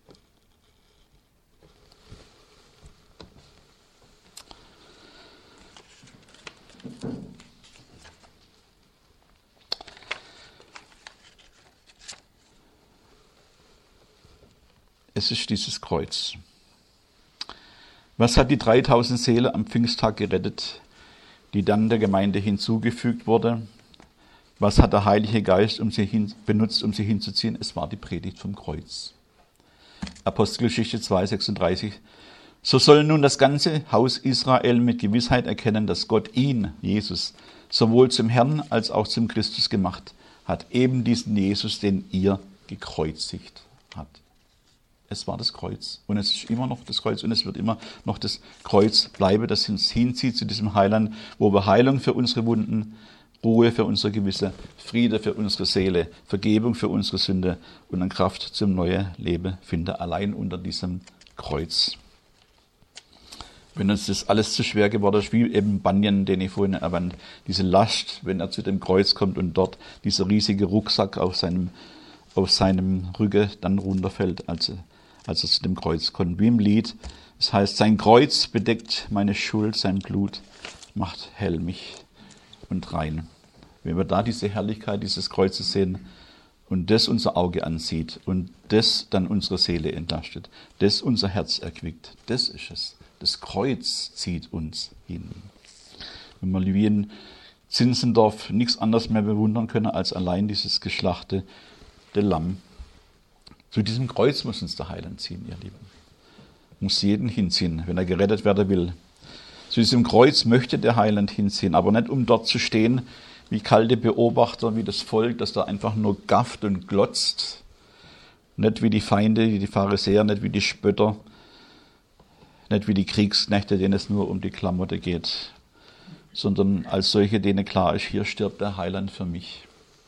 Es ist dieses Kreuz. Was hat die 3000 Seelen am Pfingsttag gerettet, die dann der Gemeinde hinzugefügt wurde? Was hat der Heilige Geist benutzt, um sie hinzuziehen? Es war die Predigt vom Kreuz. Apostelgeschichte 2,36. So soll nun das ganze Haus Israel mit Gewissheit erkennen, dass Gott ihn, Jesus, sowohl zum Herrn als auch zum Christus gemacht hat. Eben diesen Jesus, den ihr gekreuzigt habt. Es war das Kreuz und es ist immer noch das Kreuz und es wird immer noch das Kreuz bleiben, das uns hinzieht zu diesem Heiland, wo wir Heilung für unsere Wunden, Ruhe für unser Gewissen, Friede für unsere Seele, Vergebung für unsere Sünde und dann Kraft zum neuen Leben finden, allein unter diesem Kreuz. Wenn uns das alles zu schwer geworden ist, wie eben Bunyan, den ich vorhin erwähnt, diese Last, wenn er zu dem Kreuz kommt und dort dieser riesige Rucksack auf seinem Rücken dann runterfällt, als er zu dem Kreuz kommt. Wie im Lied, das heißt, sein Kreuz bedeckt meine Schuld, sein Blut macht hell mich und rein. Wenn wir da diese Herrlichkeit dieses Kreuzes sehen und das unser Auge ansieht und das dann unsere Seele entlastet, das unser Herz erquickt, das ist es. Das Kreuz zieht uns hin. Wenn wir wie in Zinzendorf nichts anderes mehr bewundern können als allein dieses geschlachtete Lamm. Zu diesem Kreuz muss uns der Heiland ziehen, ihr Lieben. Muss jeden hinziehen, wenn er gerettet werden will. Zu diesem Kreuz möchte der Heiland hinziehen, aber nicht um dort zu stehen wie kalte Beobachter, wie das Volk, das da einfach nur gafft und glotzt. Nicht wie die Feinde, die Pharisäer, nicht wie die Spötter, nicht wie die Kriegsknechte, denen es nur um die Klamotte geht, sondern als solche, denen klar ist, hier stirbt der Heiland für mich.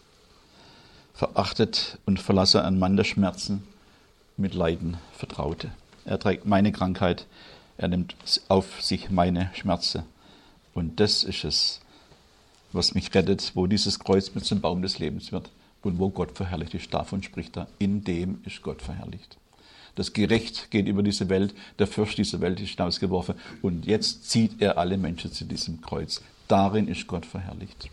Verachtet und verlasse ein Mann der Schmerzen, mit Leiden vertraute. Er trägt meine Krankheit, er nimmt auf sich meine Schmerzen. Und das ist es, was mich rettet, wo dieses Kreuz mit zum Baum des Lebens wird und wo Gott verherrlicht ist. Davon spricht er, in dem ist Gott verherrlicht. Das Gericht geht über diese Welt, der Fürst dieser Welt ist hinausgeworfen und jetzt zieht er alle Menschen zu diesem Kreuz. Darin ist Gott verherrlicht.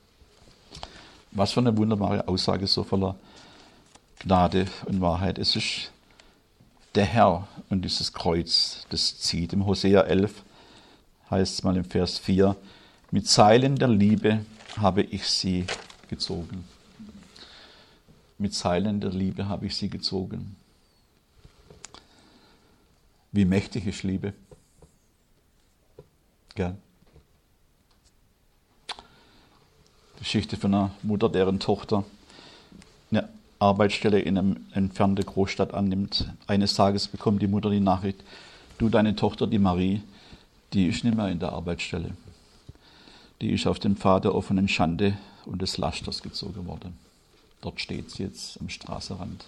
Was für eine wunderbare Aussage, so voller Gnade und Wahrheit. Es ist der Herr und dieses Kreuz, das zieht. Im Hosea 11 heißt es mal im Vers 4, mit Seilen der Liebe habe ich sie gezogen. Mit Seilen der Liebe habe ich sie gezogen. Wie mächtig ist Liebe. Gell? Geschichte von einer Mutter, deren Tochter eine Arbeitsstelle in einer entfernten Großstadt annimmt. Eines Tages bekommt die Mutter die Nachricht, Du, deine Tochter, die Marie, die ist nicht mehr in der Arbeitsstelle. Die ist auf den Pfad der offenen Schande und des Lasters gezogen worden. Dort steht sie jetzt am Straßenrand.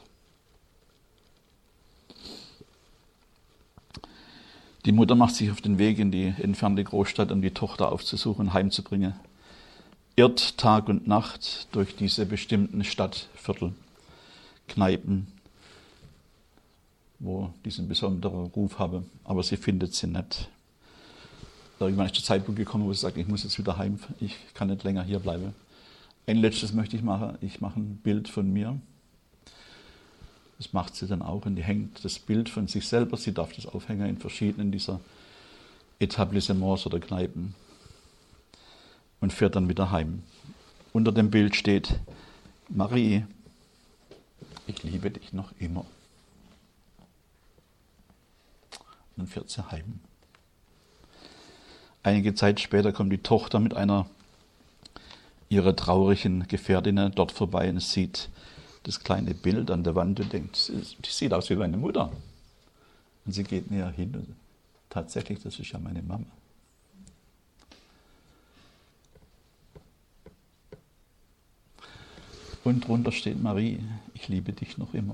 Die Mutter macht sich auf den Weg in die entfernte Großstadt, um die Tochter aufzusuchen und heimzubringen. Irrt Tag und Nacht durch diese bestimmten Stadtviertel, Kneipen, wo diesen besonderen Ruf haben, aber sie findet sie nicht. Irgendwann ist der Zeitpunkt gekommen, wo sie sagt, ich muss jetzt wieder heim, ich kann nicht länger hier bleiben. Ein letztes möchte ich machen, ich mache ein Bild von mir. Das macht sie dann auch und die hängt das Bild von sich selber, sie darf das aufhängen in verschiedenen dieser Etablissements oder Kneipen und fährt dann wieder heim. Unter dem Bild steht, Marie, ich liebe dich noch immer. Und dann fährt sie heim. Einige Zeit später kommt die Tochter mit einer ihrer traurigen Gefährtinnen dort vorbei und sieht das kleine Bild an der Wand und denkt, die sieht aus wie meine Mutter. Und sie geht näher hin und tatsächlich, das ist ja meine Mama. Und drunter steht Marie, ich liebe dich noch immer.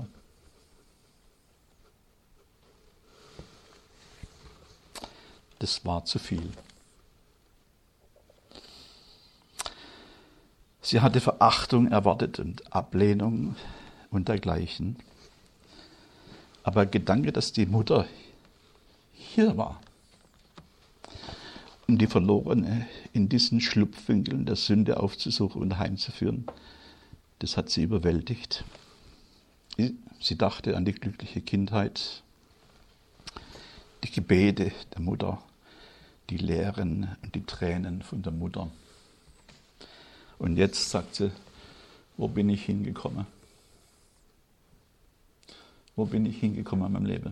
Das war zu viel. Sie hatte Verachtung erwartet und Ablehnung und dergleichen. Aber Gedanke, dass die Mutter hier war, um die Verlorene in diesen Schlupfwinkeln der Sünde aufzusuchen und heimzuführen, das hat sie überwältigt. Sie dachte an die glückliche Kindheit, die Gebete der Mutter, die Lehren und die Tränen von der Mutter. Und jetzt sagt sie, wo bin ich hingekommen? Wo bin ich hingekommen in meinem Leben?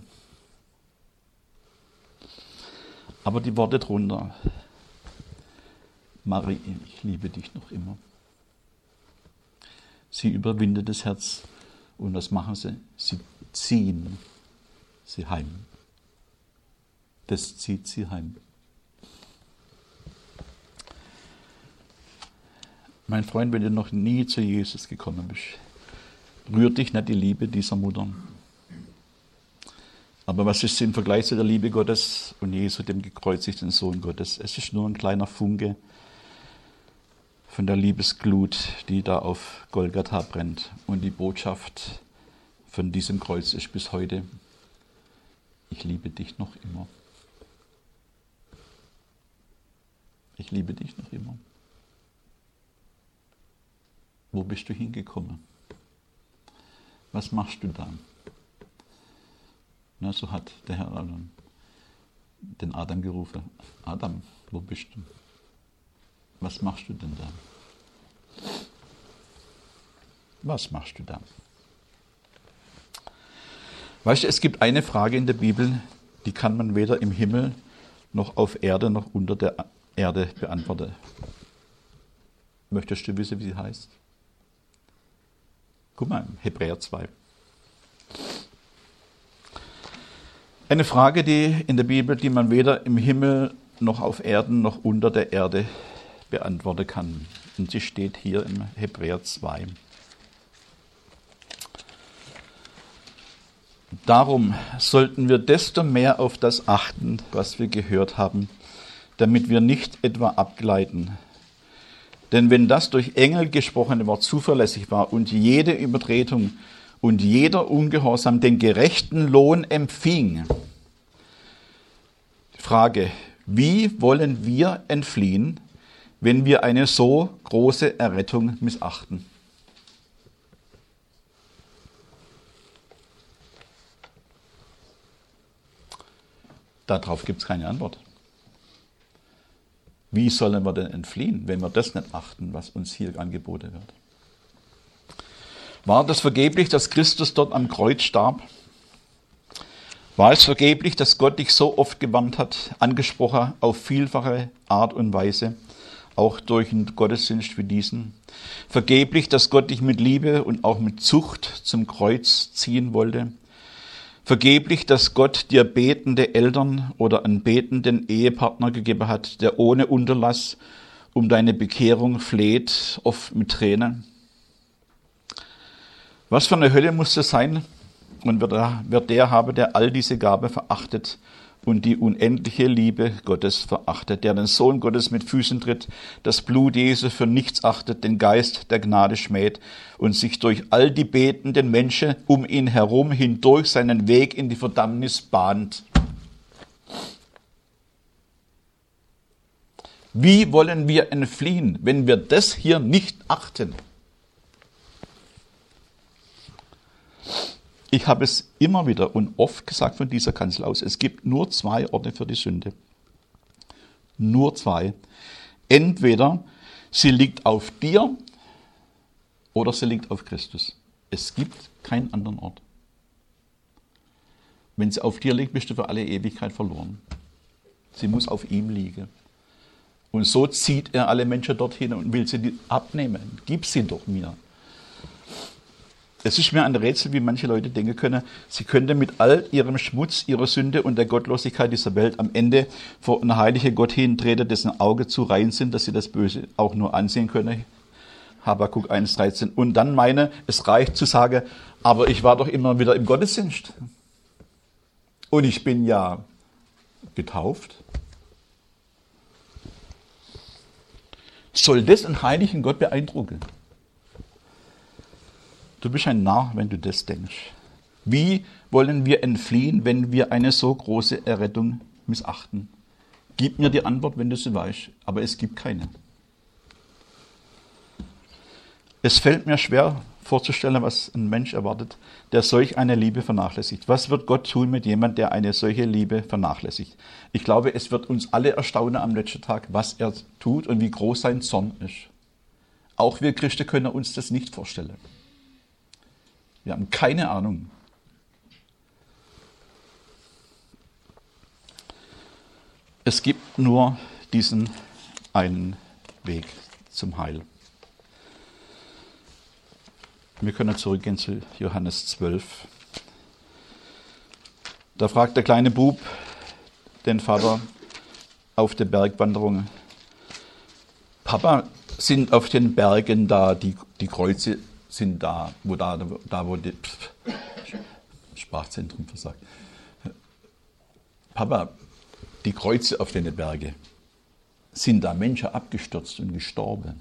Aber die Worte drunter, Marie, ich liebe dich noch immer. Sie überwindet das Herz und was machen sie? Sie ziehen sie heim. Das zieht sie heim. Mein Freund, wenn du noch nie zu Jesus gekommen bist, rührt dich nicht die Liebe dieser Mutter. Aber was ist im Vergleich zu der Liebe Gottes und Jesu, dem gekreuzigten Sohn Gottes? Es ist nur ein kleiner Funke von der Liebesglut, die da auf Golgatha brennt. Und die Botschaft von diesem Kreuz ist bis heute, ich liebe dich noch immer. Ich liebe dich noch immer. Wo bist du hingekommen? Was machst du da? Na, so hat der Herr den Adam gerufen. Adam, wo bist du? Was machst du denn da? Was machst du da? Weißt du, es gibt eine Frage in der Bibel, die kann man weder im Himmel noch auf Erde noch unter der Erde beantworten. Möchtest du wissen, wie sie heißt? Guck mal, Hebräer 2. Eine Frage, die in der Bibel, die man weder im Himmel noch auf Erden noch unter der Erde beantworten kann. Und sie steht hier im Hebräer 2. Darum sollten wir desto mehr auf das achten, was wir gehört haben, damit wir nicht etwa abgleiten. Denn wenn das durch Engel gesprochene Wort zuverlässig war und jede Übertretung und jeder Ungehorsam den gerechten Lohn empfing, Frage, wie wollen wir entfliehen, wenn wir eine so große Errettung missachten? Darauf gibt es keine Antwort. Wie sollen wir denn entfliehen, wenn wir das nicht achten, was uns hier angeboten wird? War das vergeblich, dass Christus dort am Kreuz starb? War es vergeblich, dass Gott dich so oft gewarnt hat, angesprochen auf vielfache Art und Weise, auch durch einen Gottesdienst wie diesen? Vergeblich, dass Gott dich mit Liebe und auch mit Zucht zum Kreuz ziehen wollte? Vergeblich, dass Gott dir betende Eltern oder einen betenden Ehepartner gegeben hat, der ohne Unterlass um deine Bekehrung fleht, oft mit Tränen. Was für eine Hölle muss das sein? Und wird der haben, der all diese Gabe verachtet und die unendliche Liebe Gottes verachtet, der den Sohn Gottes mit Füßen tritt, das Blut Jesu für nichts achtet, den Geist der Gnade schmäht und sich durch all die betenden Menschen um ihn herum hindurch seinen Weg in die Verdammnis bahnt. Wie wollen wir entfliehen, wenn wir das hier nicht achten? Ich habe es immer wieder und oft gesagt von dieser Kanzel aus, es gibt nur 2 Orte für die Sünde. Nur 2. Entweder sie liegt auf dir oder sie liegt auf Christus. Es gibt keinen anderen Ort. Wenn sie auf dir liegt, bist du für alle Ewigkeit verloren. Sie muss auf ihm liegen. Und so zieht er alle Menschen dorthin und will sie abnehmen. Gib sie doch mir. Es ist mir ein Rätsel, wie manche Leute denken können, sie könnten mit all ihrem Schmutz, ihrer Sünde und der Gottlosigkeit dieser Welt am Ende vor einen heiligen Gott hintreten, dessen Augen zu rein sind, dass sie das Böse auch nur ansehen können. Habakuk 1,13. Und dann meine, es reicht zu sagen, aber ich war doch immer wieder im Gottesdienst. Und ich bin ja getauft. Soll das einen heiligen Gott beeindrucken? Du bist ein Narr, wenn du das denkst. Wie wollen wir entfliehen, wenn wir eine so große Errettung missachten? Gib mir die Antwort, wenn du sie weißt, aber es gibt keine. Es fällt mir schwer vorzustellen, was ein Mensch erwartet, der solch eine Liebe vernachlässigt. Was wird Gott tun mit jemandem, der eine solche Liebe vernachlässigt? Ich glaube, es wird uns alle erstaunen am letzten Tag, was er tut und wie groß sein Zorn ist. Auch wir Christen können uns das nicht vorstellen. Wir haben keine Ahnung. Es gibt nur diesen einen Weg zum Heil. Wir können zurückgehen zu Johannes 12. Da fragt der kleine Bub den Vater auf der Bergwanderung: Papa, sind auf den Bergen da die Kreuze, sind da, wo die Sprachzentrum versagt. Papa, die Kreuze auf den Bergen, sind da Menschen abgestürzt und gestorben?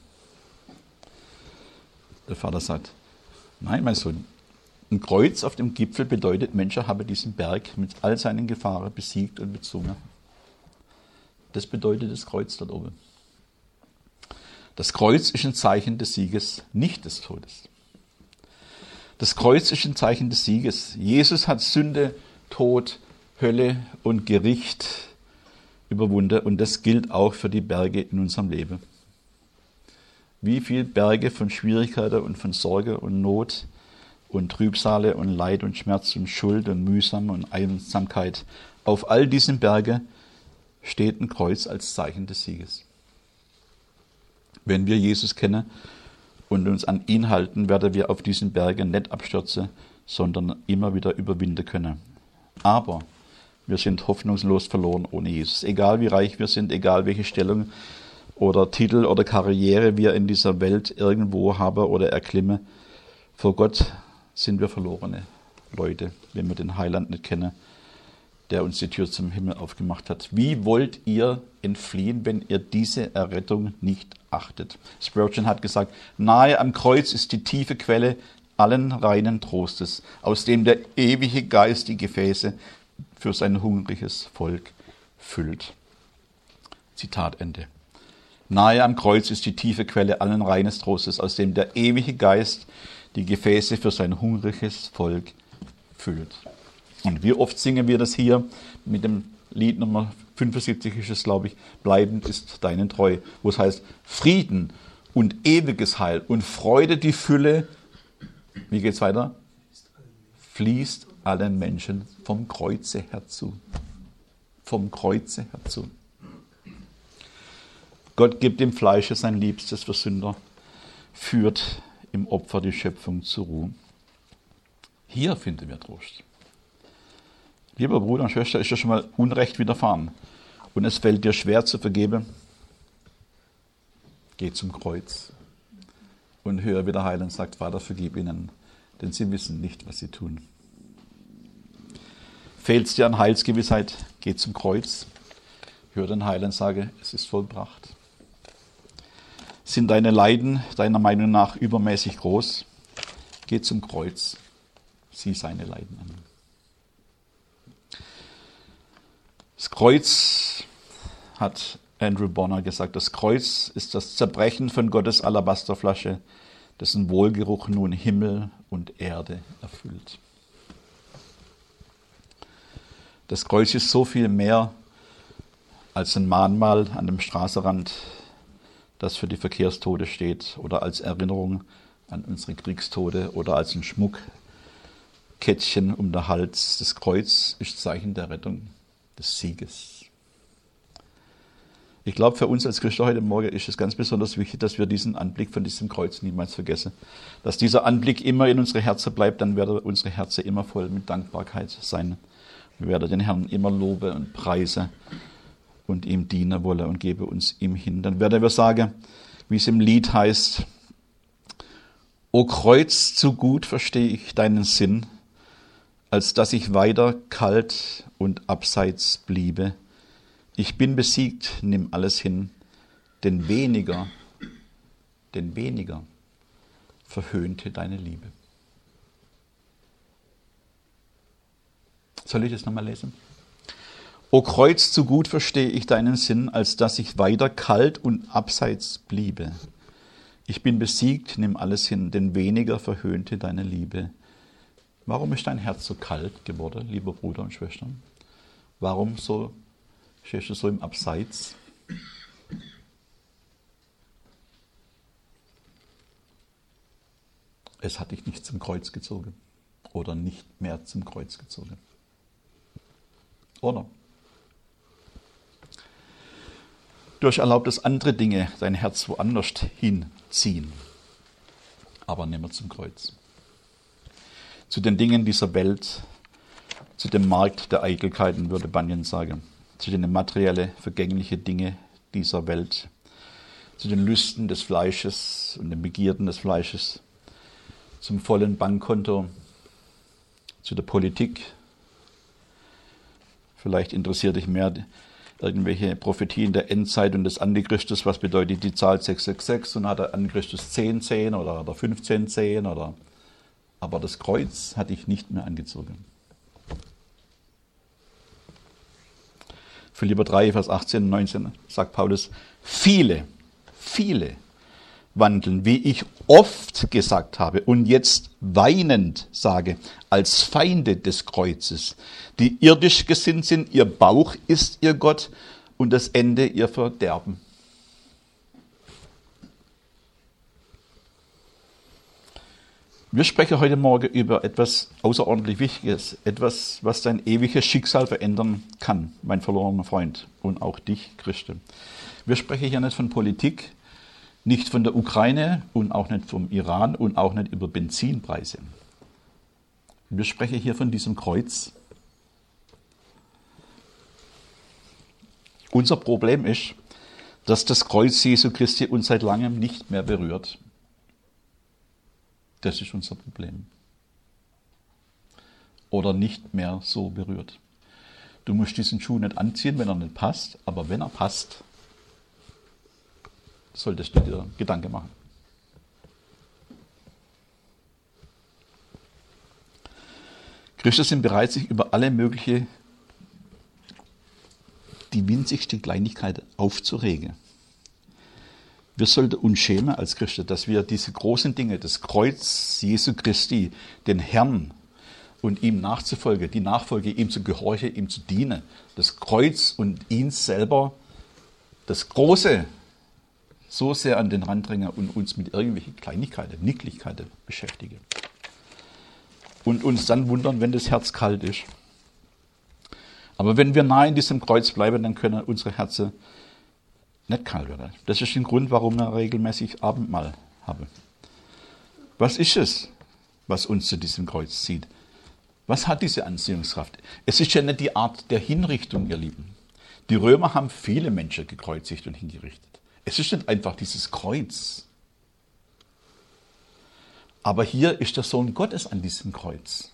Der Vater sagt: Nein, mein Sohn, ein Kreuz auf dem Gipfel bedeutet, Menschen haben diesen Berg mit all seinen Gefahren besiegt und bezwungen. Das bedeutet das Kreuz dort oben. Das Kreuz ist ein Zeichen des Sieges, nicht des Todes. Das Kreuz ist ein Zeichen des Sieges. Jesus hat Sünde, Tod, Hölle und Gericht überwunden und das gilt auch für die Berge in unserem Leben. Wie viele Berge von Schwierigkeiten und von Sorge und Not und Trübsale und Leid und Schmerz und Schuld und Mühsam und Einsamkeit. Auf all diesen Bergen steht ein Kreuz als Zeichen des Sieges. Wenn wir Jesus kennen und uns an ihn halten, werden wir auf diesen Bergen nicht abstürzen, sondern immer wieder überwinden können. Aber wir sind hoffnungslos verloren ohne Jesus. Egal wie reich wir sind, egal welche Stellung oder Titel oder Karriere wir in dieser Welt irgendwo haben oder erklimmen, vor Gott sind wir verlorene Leute, wenn wir den Heiland nicht kennen, der uns die Tür zum Himmel aufgemacht hat. Wie wollt ihr entfliehen, wenn ihr diese Errettung nicht achtet? Spurgeon hat gesagt, nahe am Kreuz ist die tiefe Quelle allen reinen Trostes, aus dem der ewige Geist die Gefäße für sein hungriges Volk füllt. Zitat Ende. Nahe am Kreuz ist die tiefe Quelle allen reines Trostes, aus dem der ewige Geist die Gefäße für sein hungriges Volk füllt. Und wie oft singen wir das hier mit dem Lied Nummer 75 ist es, glaube ich, bleibend ist deinen Treu, wo es heißt, Frieden und ewiges Heil und Freude die Fülle, wie geht's weiter? Fließt allen Menschen vom Kreuze herzu. Vom Kreuze herzu. Gott gibt dem Fleische sein Liebstes für Sünder, führt im Opfer die Schöpfung zur Ruhe. Hier finden wir Trost. Lieber Bruder und Schwester, ist dir schon mal Unrecht widerfahren und es fällt dir schwer zu vergeben? Geh zum Kreuz und höre, wie der Heiland sagt, Vater, vergib ihnen, denn sie wissen nicht, was sie tun. Fehlt es dir an Heilsgewissheit? Geh zum Kreuz, höre den Heiland, sage, es ist vollbracht. Sind deine Leiden deiner Meinung nach übermäßig groß? Geh zum Kreuz, sieh seine Leiden an. Das Kreuz, hat Andrew Bonner gesagt, das Kreuz ist das Zerbrechen von Gottes Alabasterflasche, dessen Wohlgeruch nun Himmel und Erde erfüllt. Das Kreuz ist so viel mehr als ein Mahnmal an dem Straßenrand, das für die Verkehrstote steht, oder als Erinnerung an unsere Kriegstote oder als ein Schmuckkettchen um den Hals. Das Kreuz ist Zeichen der Rettung, des Sieges. Ich glaube, für uns als Christen heute Morgen ist es ganz besonders wichtig, dass wir diesen Anblick von diesem Kreuz niemals vergessen. Dass dieser Anblick immer in unsere Herzen bleibt, dann werden unsere Herzen immer voll mit Dankbarkeit sein. Wir werden den Herrn immer loben und preisen und ihm dienen wollen und geben uns ihm hin. Dann werden wir sagen, wie es im Lied heißt, O Kreuz, zu gut verstehe ich deinen Sinn, als dass ich weiter kalt und abseits bliebe. Ich bin besiegt, nimm alles hin, denn weniger verhöhnte deine Liebe. Soll ich das nochmal lesen? O Kreuz, zu gut verstehe ich deinen Sinn, als dass ich weiter kalt und abseits bliebe. Ich bin besiegt, nimm alles hin, denn weniger verhöhnte deine Liebe. Warum ist dein Herz so kalt geworden, lieber Bruder und Schwestern? Warum stehst du so im Abseits? Es hat dich nicht zum Kreuz gezogen oder nicht mehr zum Kreuz gezogen. Oder? Du hast erlaubt, dass andere Dinge dein Herz woanders hinziehen, aber nicht mehr zum Kreuz. Zu den Dingen dieser Welt, zu dem Markt der Eitelkeiten, würde Bunyan sagen, zu den materiellen, vergänglichen Dingen dieser Welt, zu den Lüsten des Fleisches und den Begierden des Fleisches, zum vollen Bankkonto, zu der Politik. Vielleicht interessiert dich mehr irgendwelche Prophetien der Endzeit und des Antichristus, was bedeutet die Zahl 666 und hat der Antichristus 1010 oder 1510 oder... Aber das Kreuz hat dich nicht mehr angezogen. Philipper 3, Vers 18 und 19 sagt Paulus, viele wandeln, wie ich oft gesagt habe und jetzt weinend sage, als Feinde des Kreuzes, die irdisch gesinnt sind, ihr Bauch ist ihr Gott und das Ende ihr Verderben. Wir sprechen heute Morgen über etwas außerordentlich Wichtiges, etwas, was dein ewiges Schicksal verändern kann, mein verlorener Freund und auch dich, Christen. Wir sprechen hier nicht von Politik, nicht von der Ukraine und auch nicht vom Iran und auch nicht über Benzinpreise. Wir sprechen hier von diesem Kreuz. Unser Problem ist, dass das Kreuz Jesu Christi uns seit langem nicht mehr berührt. Das ist unser Problem. Oder nicht mehr so berührt. Du musst diesen Schuh nicht anziehen, wenn er nicht passt, aber wenn er passt, solltest du dir Gedanken machen. Christen sind bereit, sich über alle mögliche, die winzigste Kleinigkeit aufzuregen. Wir sollten uns schämen als Christen, dass wir diese großen Dinge, das Kreuz Jesu Christi, den Herrn und ihm nachzufolgen, die Nachfolge, ihm zu gehorchen, ihm zu dienen, das Kreuz und ihn selber, das Große, so sehr an den Rand drängen und uns mit irgendwelchen Kleinigkeiten, Nicklichkeiten beschäftigen. Und uns dann wundern, wenn das Herz kalt ist. Aber wenn wir nahe in diesem Kreuz bleiben, dann können unsere Herzen nicht kalt werden. Das ist der Grund, warum wir regelmäßig Abendmahl haben. Was ist es, was uns zu diesem Kreuz zieht? Was hat diese Anziehungskraft? Es ist ja nicht die Art der Hinrichtung, ihr Lieben. Die Römer haben viele Menschen gekreuzigt und hingerichtet. Es ist nicht einfach dieses Kreuz. Aber hier ist der Sohn Gottes an diesem Kreuz.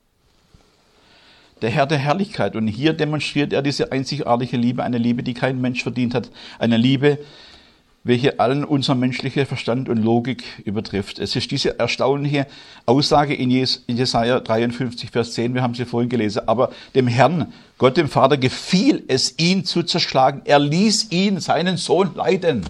Der Herr der Herrlichkeit. Und hier demonstriert er diese einzigartige Liebe, eine Liebe, die kein Mensch verdient hat. Eine Liebe, welche allen unser menschlicher Verstand und Logik übertrifft. Es ist diese erstaunliche Aussage in Jesaja 53, Vers 10, wir haben sie vorhin gelesen. Aber dem Herrn, Gott dem Vater, gefiel es, ihn zu zerschlagen. Er ließ ihn, seinen Sohn, leiden.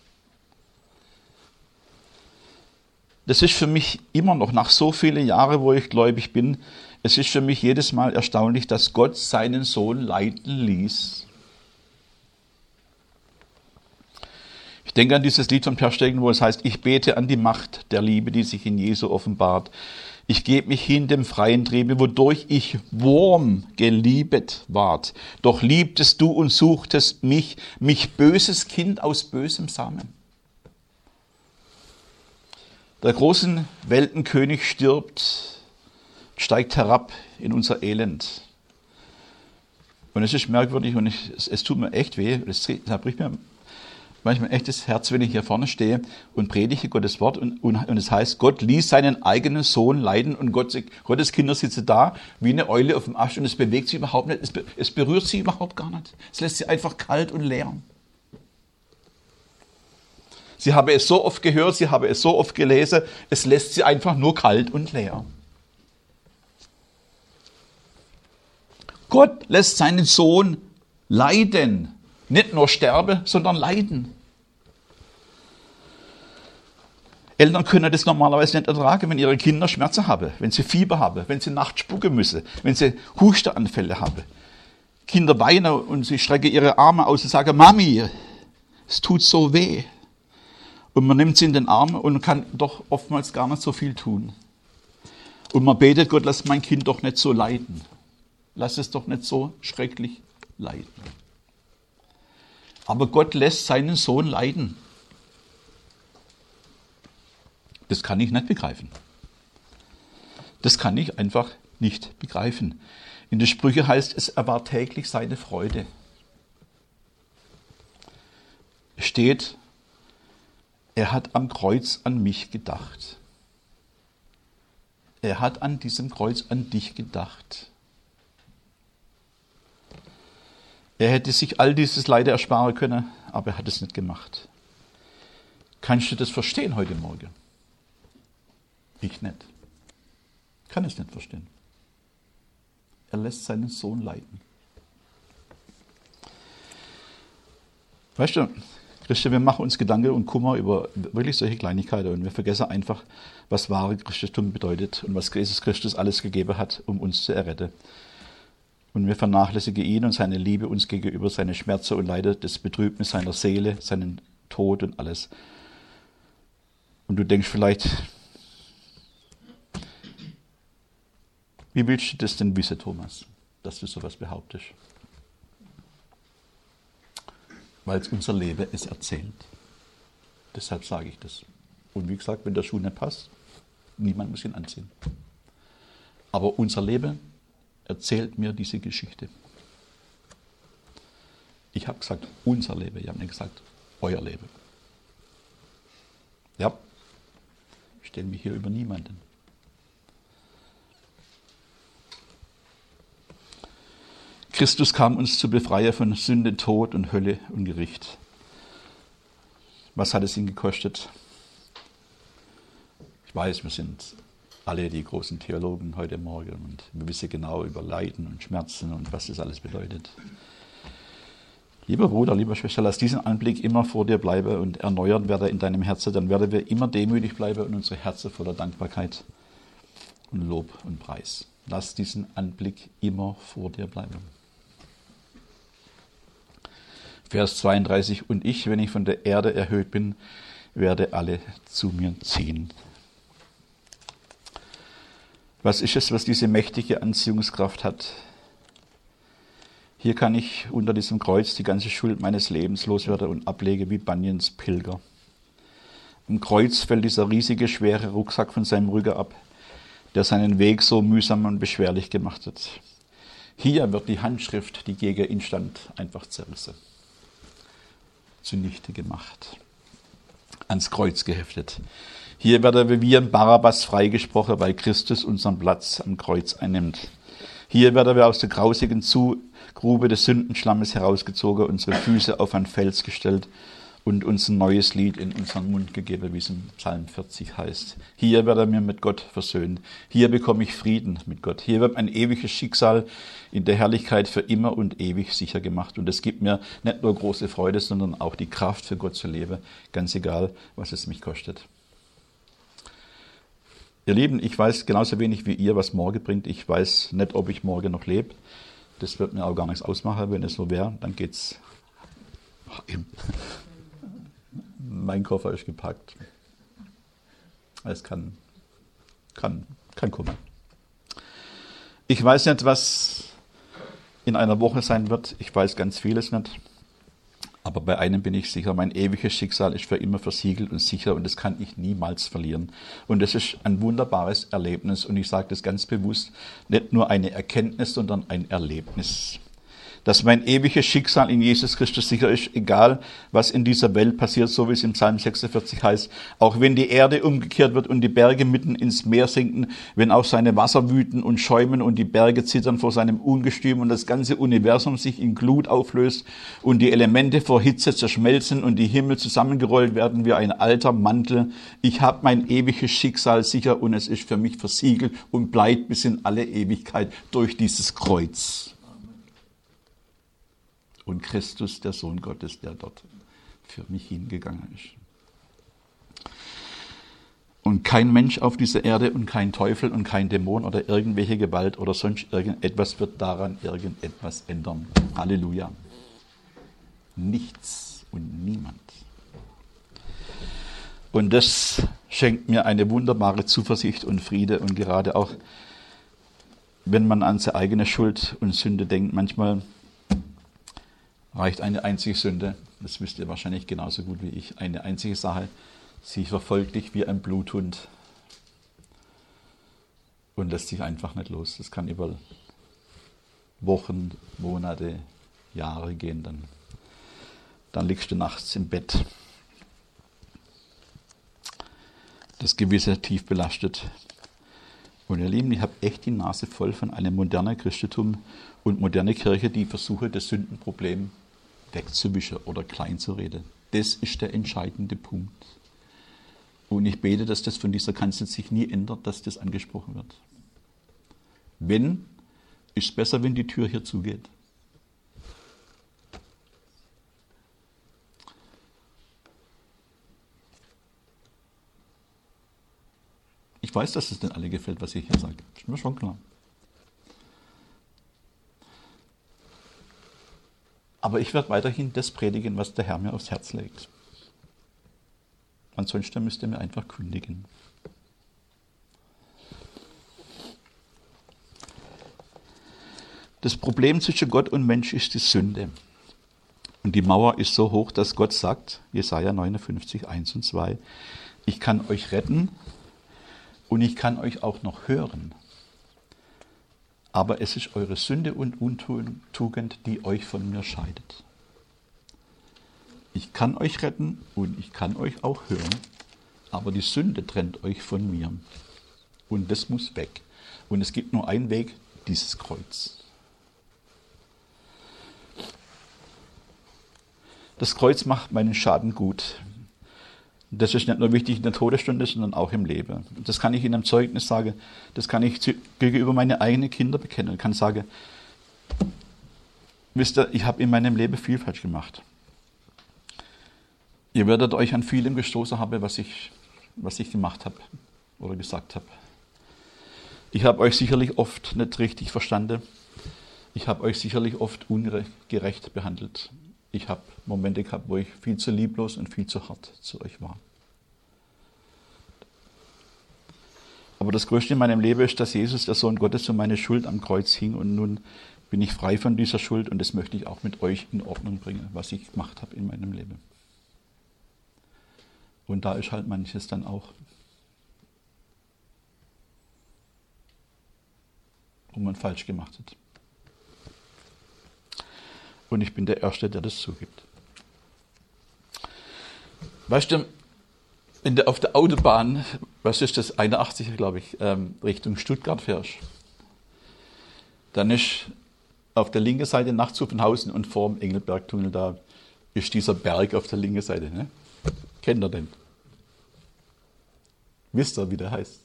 Das ist für mich immer noch, nach so vielen Jahren, wo ich gläubig bin, es ist für mich jedes Mal erstaunlich, dass Gott seinen Sohn leiden ließ. Ich denke an dieses Lied von Per Stegen, wo es heißt, ich bete an die Macht der Liebe, die sich in Jesu offenbart. Ich gebe mich hin dem freien Triebe, wodurch ich Wurm geliebet ward. Doch liebtest du und suchtest mich böses Kind aus bösem Samen. Der große Weltenkönig stirbt, steigt herab in unser Elend. Und es ist merkwürdig und es tut mir echt weh. Es bricht mir manchmal echt das Herz, wenn ich hier vorne stehe und predige Gottes Wort und es heißt, Gott ließ seinen eigenen Sohn leiden und Gottes Kinder sitzen da wie eine Eule auf dem Ast und es bewegt sie überhaupt nicht, es berührt sie überhaupt gar nicht. Es lässt sie einfach kalt und leer. Sie haben es so oft gehört, sie haben es so oft gelesen, es lässt sie einfach nur kalt und leer. Gott lässt seinen Sohn leiden. Nicht nur sterben, sondern leiden. Eltern können das normalerweise nicht ertragen, wenn ihre Kinder Schmerzen haben, wenn sie Fieber haben, wenn sie nachts spucken müssen, wenn sie Hustenanfälle haben. Kinder weinen und sie strecken ihre Arme aus und sagen, Mami, es tut so weh. Und man nimmt sie in den Arm und kann doch oftmals gar nicht so viel tun. Und man betet, Gott, lass mein Kind doch nicht so leiden. Lass es doch nicht so schrecklich leiden. Aber Gott lässt seinen Sohn leiden. Das kann ich nicht begreifen. Das kann ich einfach nicht begreifen. In den Sprüchen heißt es, er war täglich seine Freude. Es steht, er hat am Kreuz an mich gedacht. Er hat an diesem Kreuz an dich gedacht. Er hätte sich all dieses Leid ersparen können, aber er hat es nicht gemacht. Kannst du das verstehen heute Morgen? Ich nicht. Kann es nicht verstehen. Er lässt seinen Sohn leiden. Weißt du, Christen, wir machen uns Gedanken und Kummer über wirklich solche Kleinigkeiten und wir vergessen einfach, was wahre Christentum bedeutet und was Jesus Christus alles gegeben hat, um uns zu erretten. Und wir vernachlässigen ihn und seine Liebe uns gegenüber, seine Schmerzen und Leiden, das Betrübnis seiner Seele, seinen Tod und alles. Und du denkst vielleicht, wie willst du das denn wissen, Thomas, dass du sowas behauptest? Weil unser Leben es erzählt. Deshalb sage ich das. Und wie gesagt, wenn der Schuh nicht passt, niemand muss ihn anziehen. Aber unser Leben erzählt mir diese Geschichte. Ich habe gesagt, unser Leben. Ich habe nicht gesagt, euer Leben. Ja, ich stelle mich hier über niemanden. Christus kam uns zu befreien von Sünde, Tod und Hölle und Gericht. Was hat es ihn gekostet? Ich weiß, wir sind alle die großen Theologen heute Morgen und wir wissen genau über Leiden und Schmerzen und was das alles bedeutet. Lieber Bruder, lieber Schwester, lass diesen Anblick immer vor dir bleiben und erneuert werden in deinem Herzen. Dann werden wir immer demütig bleiben und unsere Herzen voller Dankbarkeit und Lob und Preis. Lass diesen Anblick immer vor dir bleiben. Vers 32, und ich, wenn ich von der Erde erhöht bin, werde alle zu mir ziehen. Was ist es, was diese mächtige Anziehungskraft hat? Hier kann ich unter diesem Kreuz die ganze Schuld meines Lebens loswerden und ablege wie Bunjans Pilger. Am Kreuz fällt dieser riesige, schwere Rucksack von seinem Rücken ab. der seinen Weg so mühsam und beschwerlich gemacht hat. Hier wird die Handschrift, die gegen ihn stand, einfach zerrissen, zunichte gemacht, ans Kreuz geheftet. Hier wird er wie ein Barabbas freigesprochen, weil Christus unseren Platz am Kreuz einnimmt. Hier werden wir aus der grausigen Grube des Sündenschlammes herausgezogen, unsere Füße auf einen Fels gestellt und uns ein neues Lied in unseren Mund gegeben, wie es im Psalm 40 heißt. Hier werden wir mit Gott versöhnt. Hier bekomme ich Frieden mit Gott. Hier wird mein ewiges Schicksal in der Herrlichkeit für immer und ewig sicher gemacht. Und es gibt mir nicht nur große Freude, sondern auch die Kraft für Gott zu leben, ganz egal, was es mich kostet. Ihr Lieben, ich weiß genauso wenig wie ihr, was morgen bringt. Ich weiß nicht, ob ich morgen noch lebe. Das wird mir auch gar nichts ausmachen. Wenn es so wäre, dann geht's. Mein Koffer ist gepackt. Es kann kommen. Ich weiß nicht, was in einer Woche sein wird. Ich weiß ganz vieles nicht. Aber bei einem bin ich sicher, mein ewiges Schicksal ist für immer versiegelt und sicher und das kann ich niemals verlieren. Und das ist ein wunderbares Erlebnis und ich sage das ganz bewusst, nicht nur eine Erkenntnis, sondern ein Erlebnis. Dass mein ewiges Schicksal in Jesus Christus sicher ist, egal was in dieser Welt passiert, so wie es im Psalm 46 heißt. Auch wenn die Erde umgekehrt wird und die Berge mitten ins Meer sinken, wenn auch seine Wasser wüten und schäumen und die Berge zittern vor seinem Ungestüm und das ganze Universum sich in Glut auflöst und die Elemente vor Hitze zerschmelzen und die Himmel zusammengerollt werden wie ein alter Mantel. Ich habe mein ewiges Schicksal sicher und es ist für mich versiegelt und bleibt bis in alle Ewigkeit durch dieses Kreuz. Und Christus, der Sohn Gottes, der dort für mich hingegangen ist. Und kein Mensch auf dieser Erde und kein Teufel und kein Dämon oder irgendwelche Gewalt oder sonst irgendetwas wird daran irgendetwas ändern. Halleluja. Nichts und niemand. Und das schenkt mir eine wunderbare Zuversicht und Friede und gerade auch, wenn man an seine eigene Schuld und Sünde denkt, manchmal reicht eine einzige Sünde, das wisst ihr wahrscheinlich genauso gut wie ich, eine einzige Sache, sie verfolgt dich wie ein Bluthund und lässt sich einfach nicht los. Das kann über Wochen, Monate, Jahre gehen, dann liegst du nachts im Bett. Das Gewisse tief belastet. Und ihr Lieben, ich habe echt die Nase voll von einem modernen Christentum und moderne Kirche, die versuche, das Sündenproblem wegzuwischen oder klein zu reden. Das ist der entscheidende Punkt. Und ich bete, dass das von dieser Kanzel sich nie ändert, dass das angesprochen wird. Wenn, ist es besser, wenn die Tür hier zugeht. Ich weiß, dass es nicht alle gefällt, was ich hier sage. Ist mir schon klar. Aber ich werde weiterhin das predigen, was der Herr mir aufs Herz legt. Ansonsten müsst ihr mir einfach kündigen. Das Problem zwischen Gott und Mensch ist die Sünde. Und die Mauer ist so hoch, dass Gott sagt, Jesaja 59, 1 und 2, ich kann euch retten und ich kann euch auch noch hören. Aber es ist eure Sünde und Untugend, die euch von mir scheidet. Ich kann euch retten und ich kann euch auch hören, aber die Sünde trennt euch von mir. Und das muss weg. Und es gibt nur einen Weg, dieses Kreuz. Das Kreuz macht meinen Schaden gut. Das ist nicht nur wichtig in der Todesstunde, sondern auch im Leben. Das kann ich in einem Zeugnis sagen, das kann ich gegenüber meine eigenen Kinder bekennen. Ich kann sagen, wisst ihr, ich habe in meinem Leben viel falsch gemacht. Ihr werdet euch an vielem gestoßen haben, was ich gemacht habe oder gesagt habe. Ich habe euch sicherlich oft nicht richtig verstanden. Ich habe euch sicherlich oft ungerecht behandelt. Ich habe Momente gehabt, wo ich viel zu lieblos und viel zu hart zu euch war. Aber das Größte in meinem Leben ist, dass Jesus, der Sohn Gottes, für meine Schuld am Kreuz hing und nun bin ich frei von dieser Schuld und das möchte ich auch mit euch in Ordnung bringen, was ich gemacht habe in meinem Leben. Und da ist halt manches dann auch wo man falsch gemacht hat. Und ich bin der Erste, der das zugibt. Weißt du, wenn du auf der Autobahn, was ist das, 81, glaube ich, Richtung Stuttgart fährst, dann ist auf der linken Seite nach Zuffenhausen und vor dem Engelbergtunnel, da ist dieser Berg auf der linken Seite. Ne? Kennt ihr den? Wisst ihr, wie der heißt?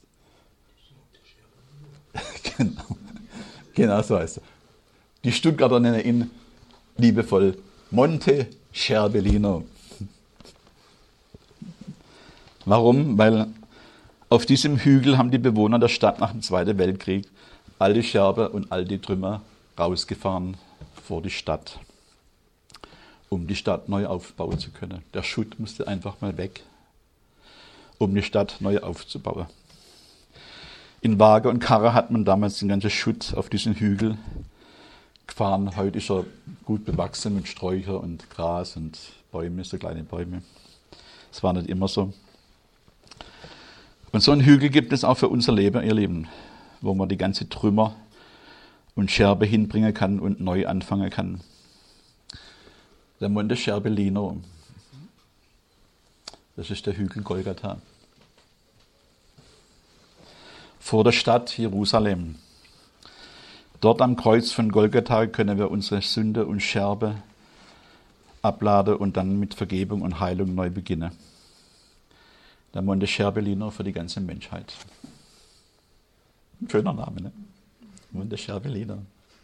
Genau so heißt er. Die Stuttgarter nennen ihn liebevoll Monte Scherbellino. Warum? Weil auf diesem Hügel haben die Bewohner der Stadt nach dem Zweiten Weltkrieg all die Scherben und all die Trümmer rausgefahren vor die Stadt, um die Stadt neu aufbauen zu können. Der Schutt musste einfach mal weg, um die Stadt neu aufzubauen. In Wagen und Karre hat man damals den ganzen Schutt auf diesen Hügel gefahren. Heute ist er gut bewachsen mit Sträucher und Gras und Bäume, so kleine Bäume. Das war nicht immer so. Und so einen Hügel gibt es auch für unser Leben, ihr Lieben, wo man die ganze Trümmer und Scherbe hinbringen kann und neu anfangen kann. Der Monte Scherbellino, das ist der Hügel Golgatha. Vor der Stadt Jerusalem. Dort am Kreuz von Golgatha können wir unsere Sünde und Scherbe abladen und dann mit Vergebung und Heilung neu beginnen. Der Monte Scherbellino für die ganze Menschheit. Ein schöner Name, ne? Monte Scherbellino.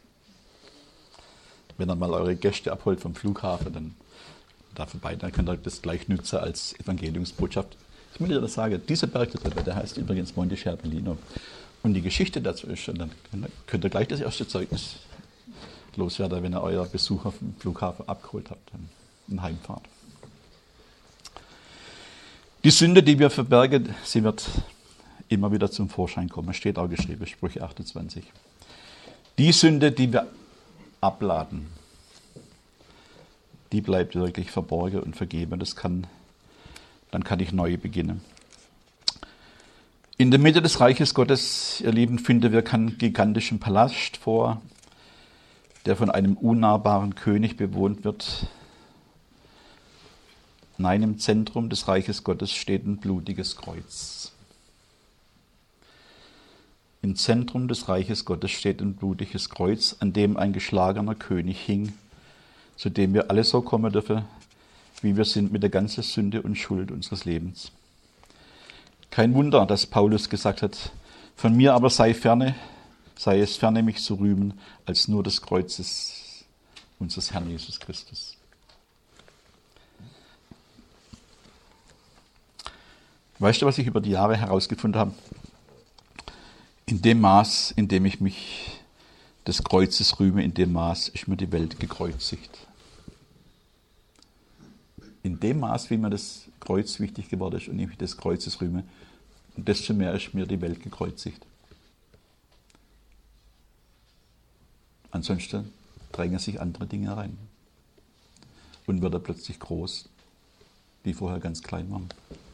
Wenn ihr mal eure Gäste abholt vom Flughafen, dann da vorbei, dann könnt ihr das gleich nutzen als Evangeliumsbotschaft. Ich will dir das sagen, dieser Berg da drüber, der heißt übrigens Monte Scherbellino. Und die Geschichte dazu ist, und dann könnt ihr gleich das erste Zeugnis loswerden, wenn ihr euer Besuch auf dem Flughafen abgeholt habt, in Heimfahrt. Die Sünde, die wir verbergen, sie wird immer wieder zum Vorschein kommen. Steht auch geschrieben, Sprüche 28. Die Sünde, die wir abladen, die bleibt wirklich verborgen und vergeben. Dann kann ich neu beginnen. In der Mitte des Reiches Gottes, ihr Lieben, finden wir keinen gigantischen Palast vor, der von einem unnahbaren König bewohnt wird. Nein, im Zentrum des Reiches Gottes steht ein blutiges Kreuz. Im Zentrum des Reiches Gottes steht ein blutiges Kreuz, an dem ein geschlagener König hing, zu dem wir alle so kommen dürfen, wie wir sind, mit der ganzen Sünde und Schuld unseres Lebens. Kein Wunder, dass Paulus gesagt hat, von mir aber sei es ferne, mich zu rühmen, als nur des Kreuzes unseres Herrn Jesus Christus. Weißt du, was ich über die Jahre herausgefunden habe? In dem Maß, in dem ich mich des Kreuzes rühme, in dem Maß ist mir die Welt gekreuzigt. In dem Maß, wie mir das Kreuz wichtig geworden ist und ich mich des Kreuzes rühme, desto mehr ist mir die Welt gekreuzigt. Ansonsten drängen sich andere Dinge rein und wird er plötzlich groß, die vorher ganz klein waren.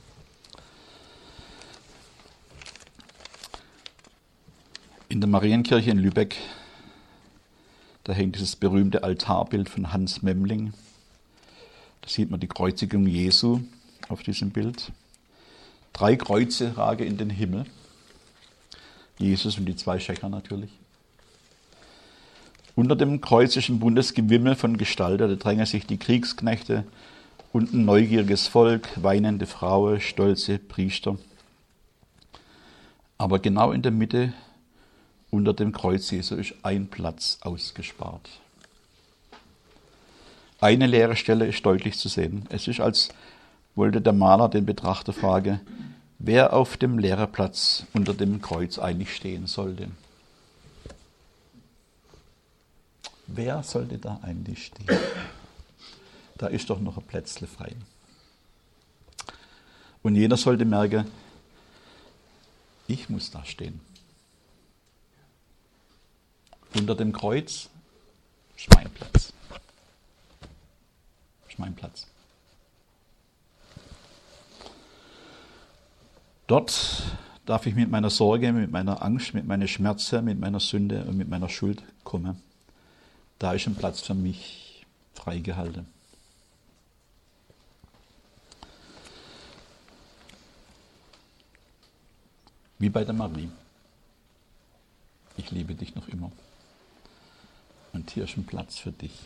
In der Marienkirche in Lübeck, da hängt dieses berühmte Altarbild von Hans Memling. Da sieht man die Kreuzigung Jesu auf diesem Bild. 3 Kreuze ragen in den Himmel. Jesus und die 2 Schächer natürlich. Unter dem Kreuz ist ein buntes Gewimmel von Gestalten. Da drängen sich die Kriegsknechte und ein neugieriges Volk, weinende Frauen, stolze Priester. Aber genau in der Mitte, unter dem Kreuz Jesu, ist ein Platz ausgespart. Eine leere Stelle ist deutlich zu sehen. Es ist, als wollte der Maler den Betrachter fragen, wer auf dem leeren Platz unter dem Kreuz eigentlich stehen sollte. Wer sollte da eigentlich stehen? Da ist doch noch ein Plätzle frei. Und jeder sollte merken, ich muss da stehen. Unter dem Kreuz ist mein Platz. Ist mein Platz. darf ich mit meiner Sorge, mit meiner Angst, mit meiner Schmerzen, mit meiner Sünde und mit meiner Schuld kommen. Da ist ein Platz für mich freigehalten. Wie bei der Marie. Ich liebe dich noch immer. Und hier ist ein Platz für dich.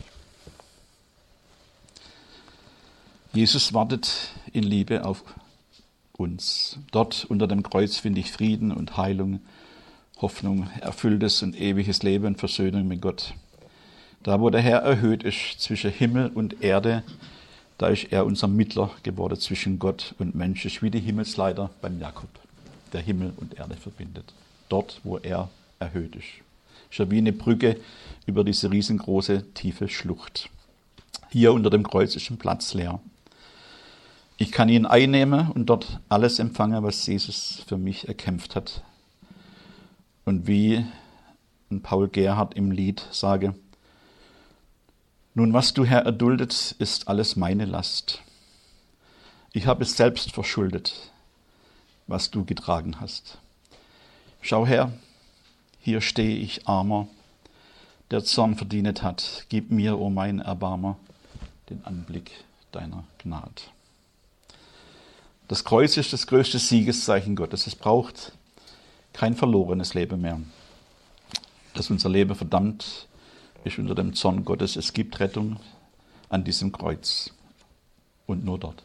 Jesus wartet in Liebe auf uns. Dort unter dem Kreuz finde ich Frieden und Heilung, Hoffnung, erfülltes und ewiges Leben und Versöhnung mit Gott. Da, wo der Herr erhöht ist zwischen Himmel und Erde, da ist er unser Mittler geworden zwischen Gott und Mensch. Ist wie die Himmelsleiter beim Jakob, der Himmel und Erde verbindet. Dort, wo er erhöht ist. Ist ja wie eine Brücke über diese riesengroße, tiefe Schlucht. Hier unter dem Kreuz ist ein Platz leer. Ich kann ihn einnehmen und dort alles empfangen, was Jesus für mich erkämpft hat. Und wie Paul Gerhardt im Lied sage, nun, was du, Herr, erduldet, ist alles meine Last. Ich habe es selbst verschuldet, was du getragen hast. Schau her, hier stehe ich armer, der Zorn verdient hat. Gib mir, o mein Erbarmer, den Anblick deiner Gnade. Das Kreuz ist das größte Siegeszeichen Gottes. Es braucht kein verlorenes Leben mehr. Dass unser Leben verdammt ist unter dem Zorn Gottes. Es gibt Rettung an diesem Kreuz. Und nur dort.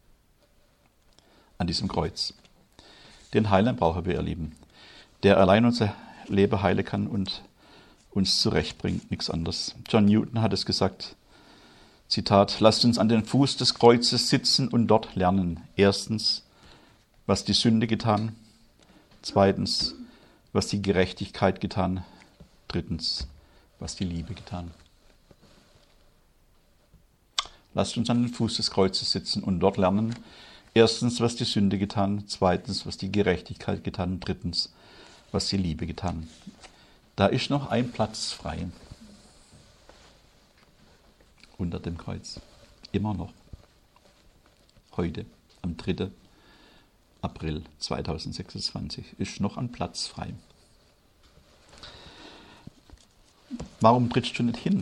An diesem Kreuz. Den Heiland brauchen wir, ihr Lieben. Der allein unser Leben heilen kann und uns zurechtbringt. Nichts anderes. John Newton hat es gesagt. Zitat, lasst uns an den Fuß des Kreuzes sitzen und dort lernen. Erstens, was die Sünde getan. Zweitens, was die Gerechtigkeit getan. Drittens, was die Liebe getan. Lasst uns an den Fuß des Kreuzes sitzen und dort lernen. Erstens, was die Sünde getan. Zweitens, was die Gerechtigkeit getan. Drittens, was die Liebe getan. Da ist noch ein Platz frei. Unter dem Kreuz. Immer noch. Heute, am 3. April 2026, ist noch ein Platz frei. Warum trittst du nicht hin?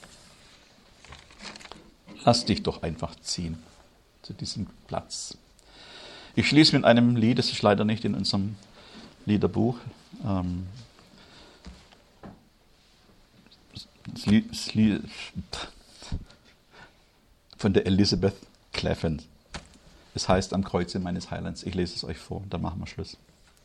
Lass dich doch einfach ziehen zu diesem Platz. Ich schließe mit einem Lied, das ist leider nicht in unserem Liederbuch. Von der Elizabeth Claflin. Es heißt am Kreuze meines Heilands. Ich lese es euch vor, dann machen wir Schluss.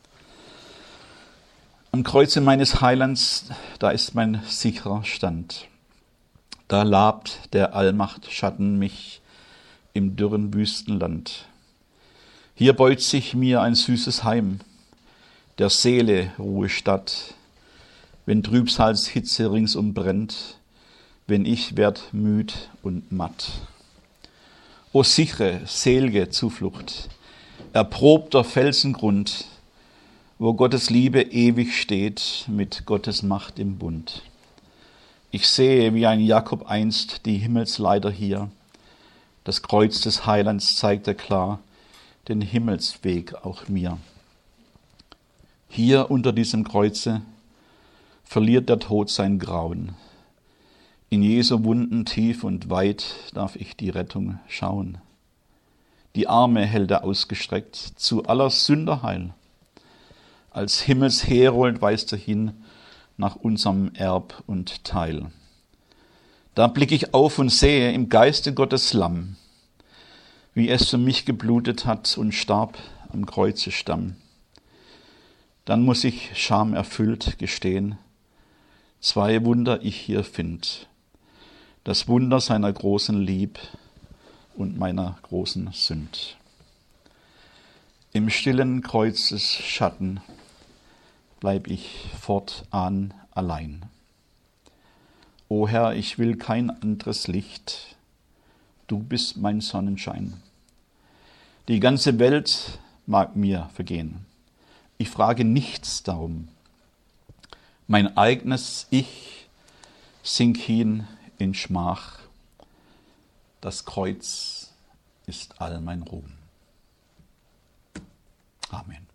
Am Kreuze meines Heilands, da ist mein sicherer Stand. Da labt der Allmacht Schatten mich im dürren Wüstenland. Hier beut sich mir ein süßes Heim, der Seele Ruhestatt, wenn Trübsals Hitze ringsum brennt, wenn ich werd müd und matt. O sichere, selge Zuflucht, erprobter Felsengrund, wo Gottes Liebe ewig steht, mit Gottes Macht im Bund. Ich sehe, wie ein Jakob einst die Himmelsleiter hier. Das Kreuz des Heilands zeigt er klar, den Himmelsweg auch mir. Hier unter diesem Kreuze verliert der Tod sein Grauen. In Jesu Wunden tief und weit darf ich die Rettung schauen. Die Arme hält er ausgestreckt, zu aller Sünder Heil. Als Himmelsherold weist er hin nach unserem Erb und Teil. Da blicke ich auf und sehe im Geiste Gottes Lamm, wie es für mich geblutet hat und starb am Kreuzestamm. Dann muss ich schamerfüllt gestehen, 2 Wunder ich hier find, das Wunder seiner großen Lieb und meiner großen Sünd. Im stillen Kreuzesschatten bleib ich fortan allein. O Herr, ich will kein anderes Licht, du bist mein Sonnenschein. Die ganze Welt mag mir vergehen, ich frage nichts darum. Mein eigenes Ich sink hin in Schmach, das Kreuz ist all mein Ruhm. Amen.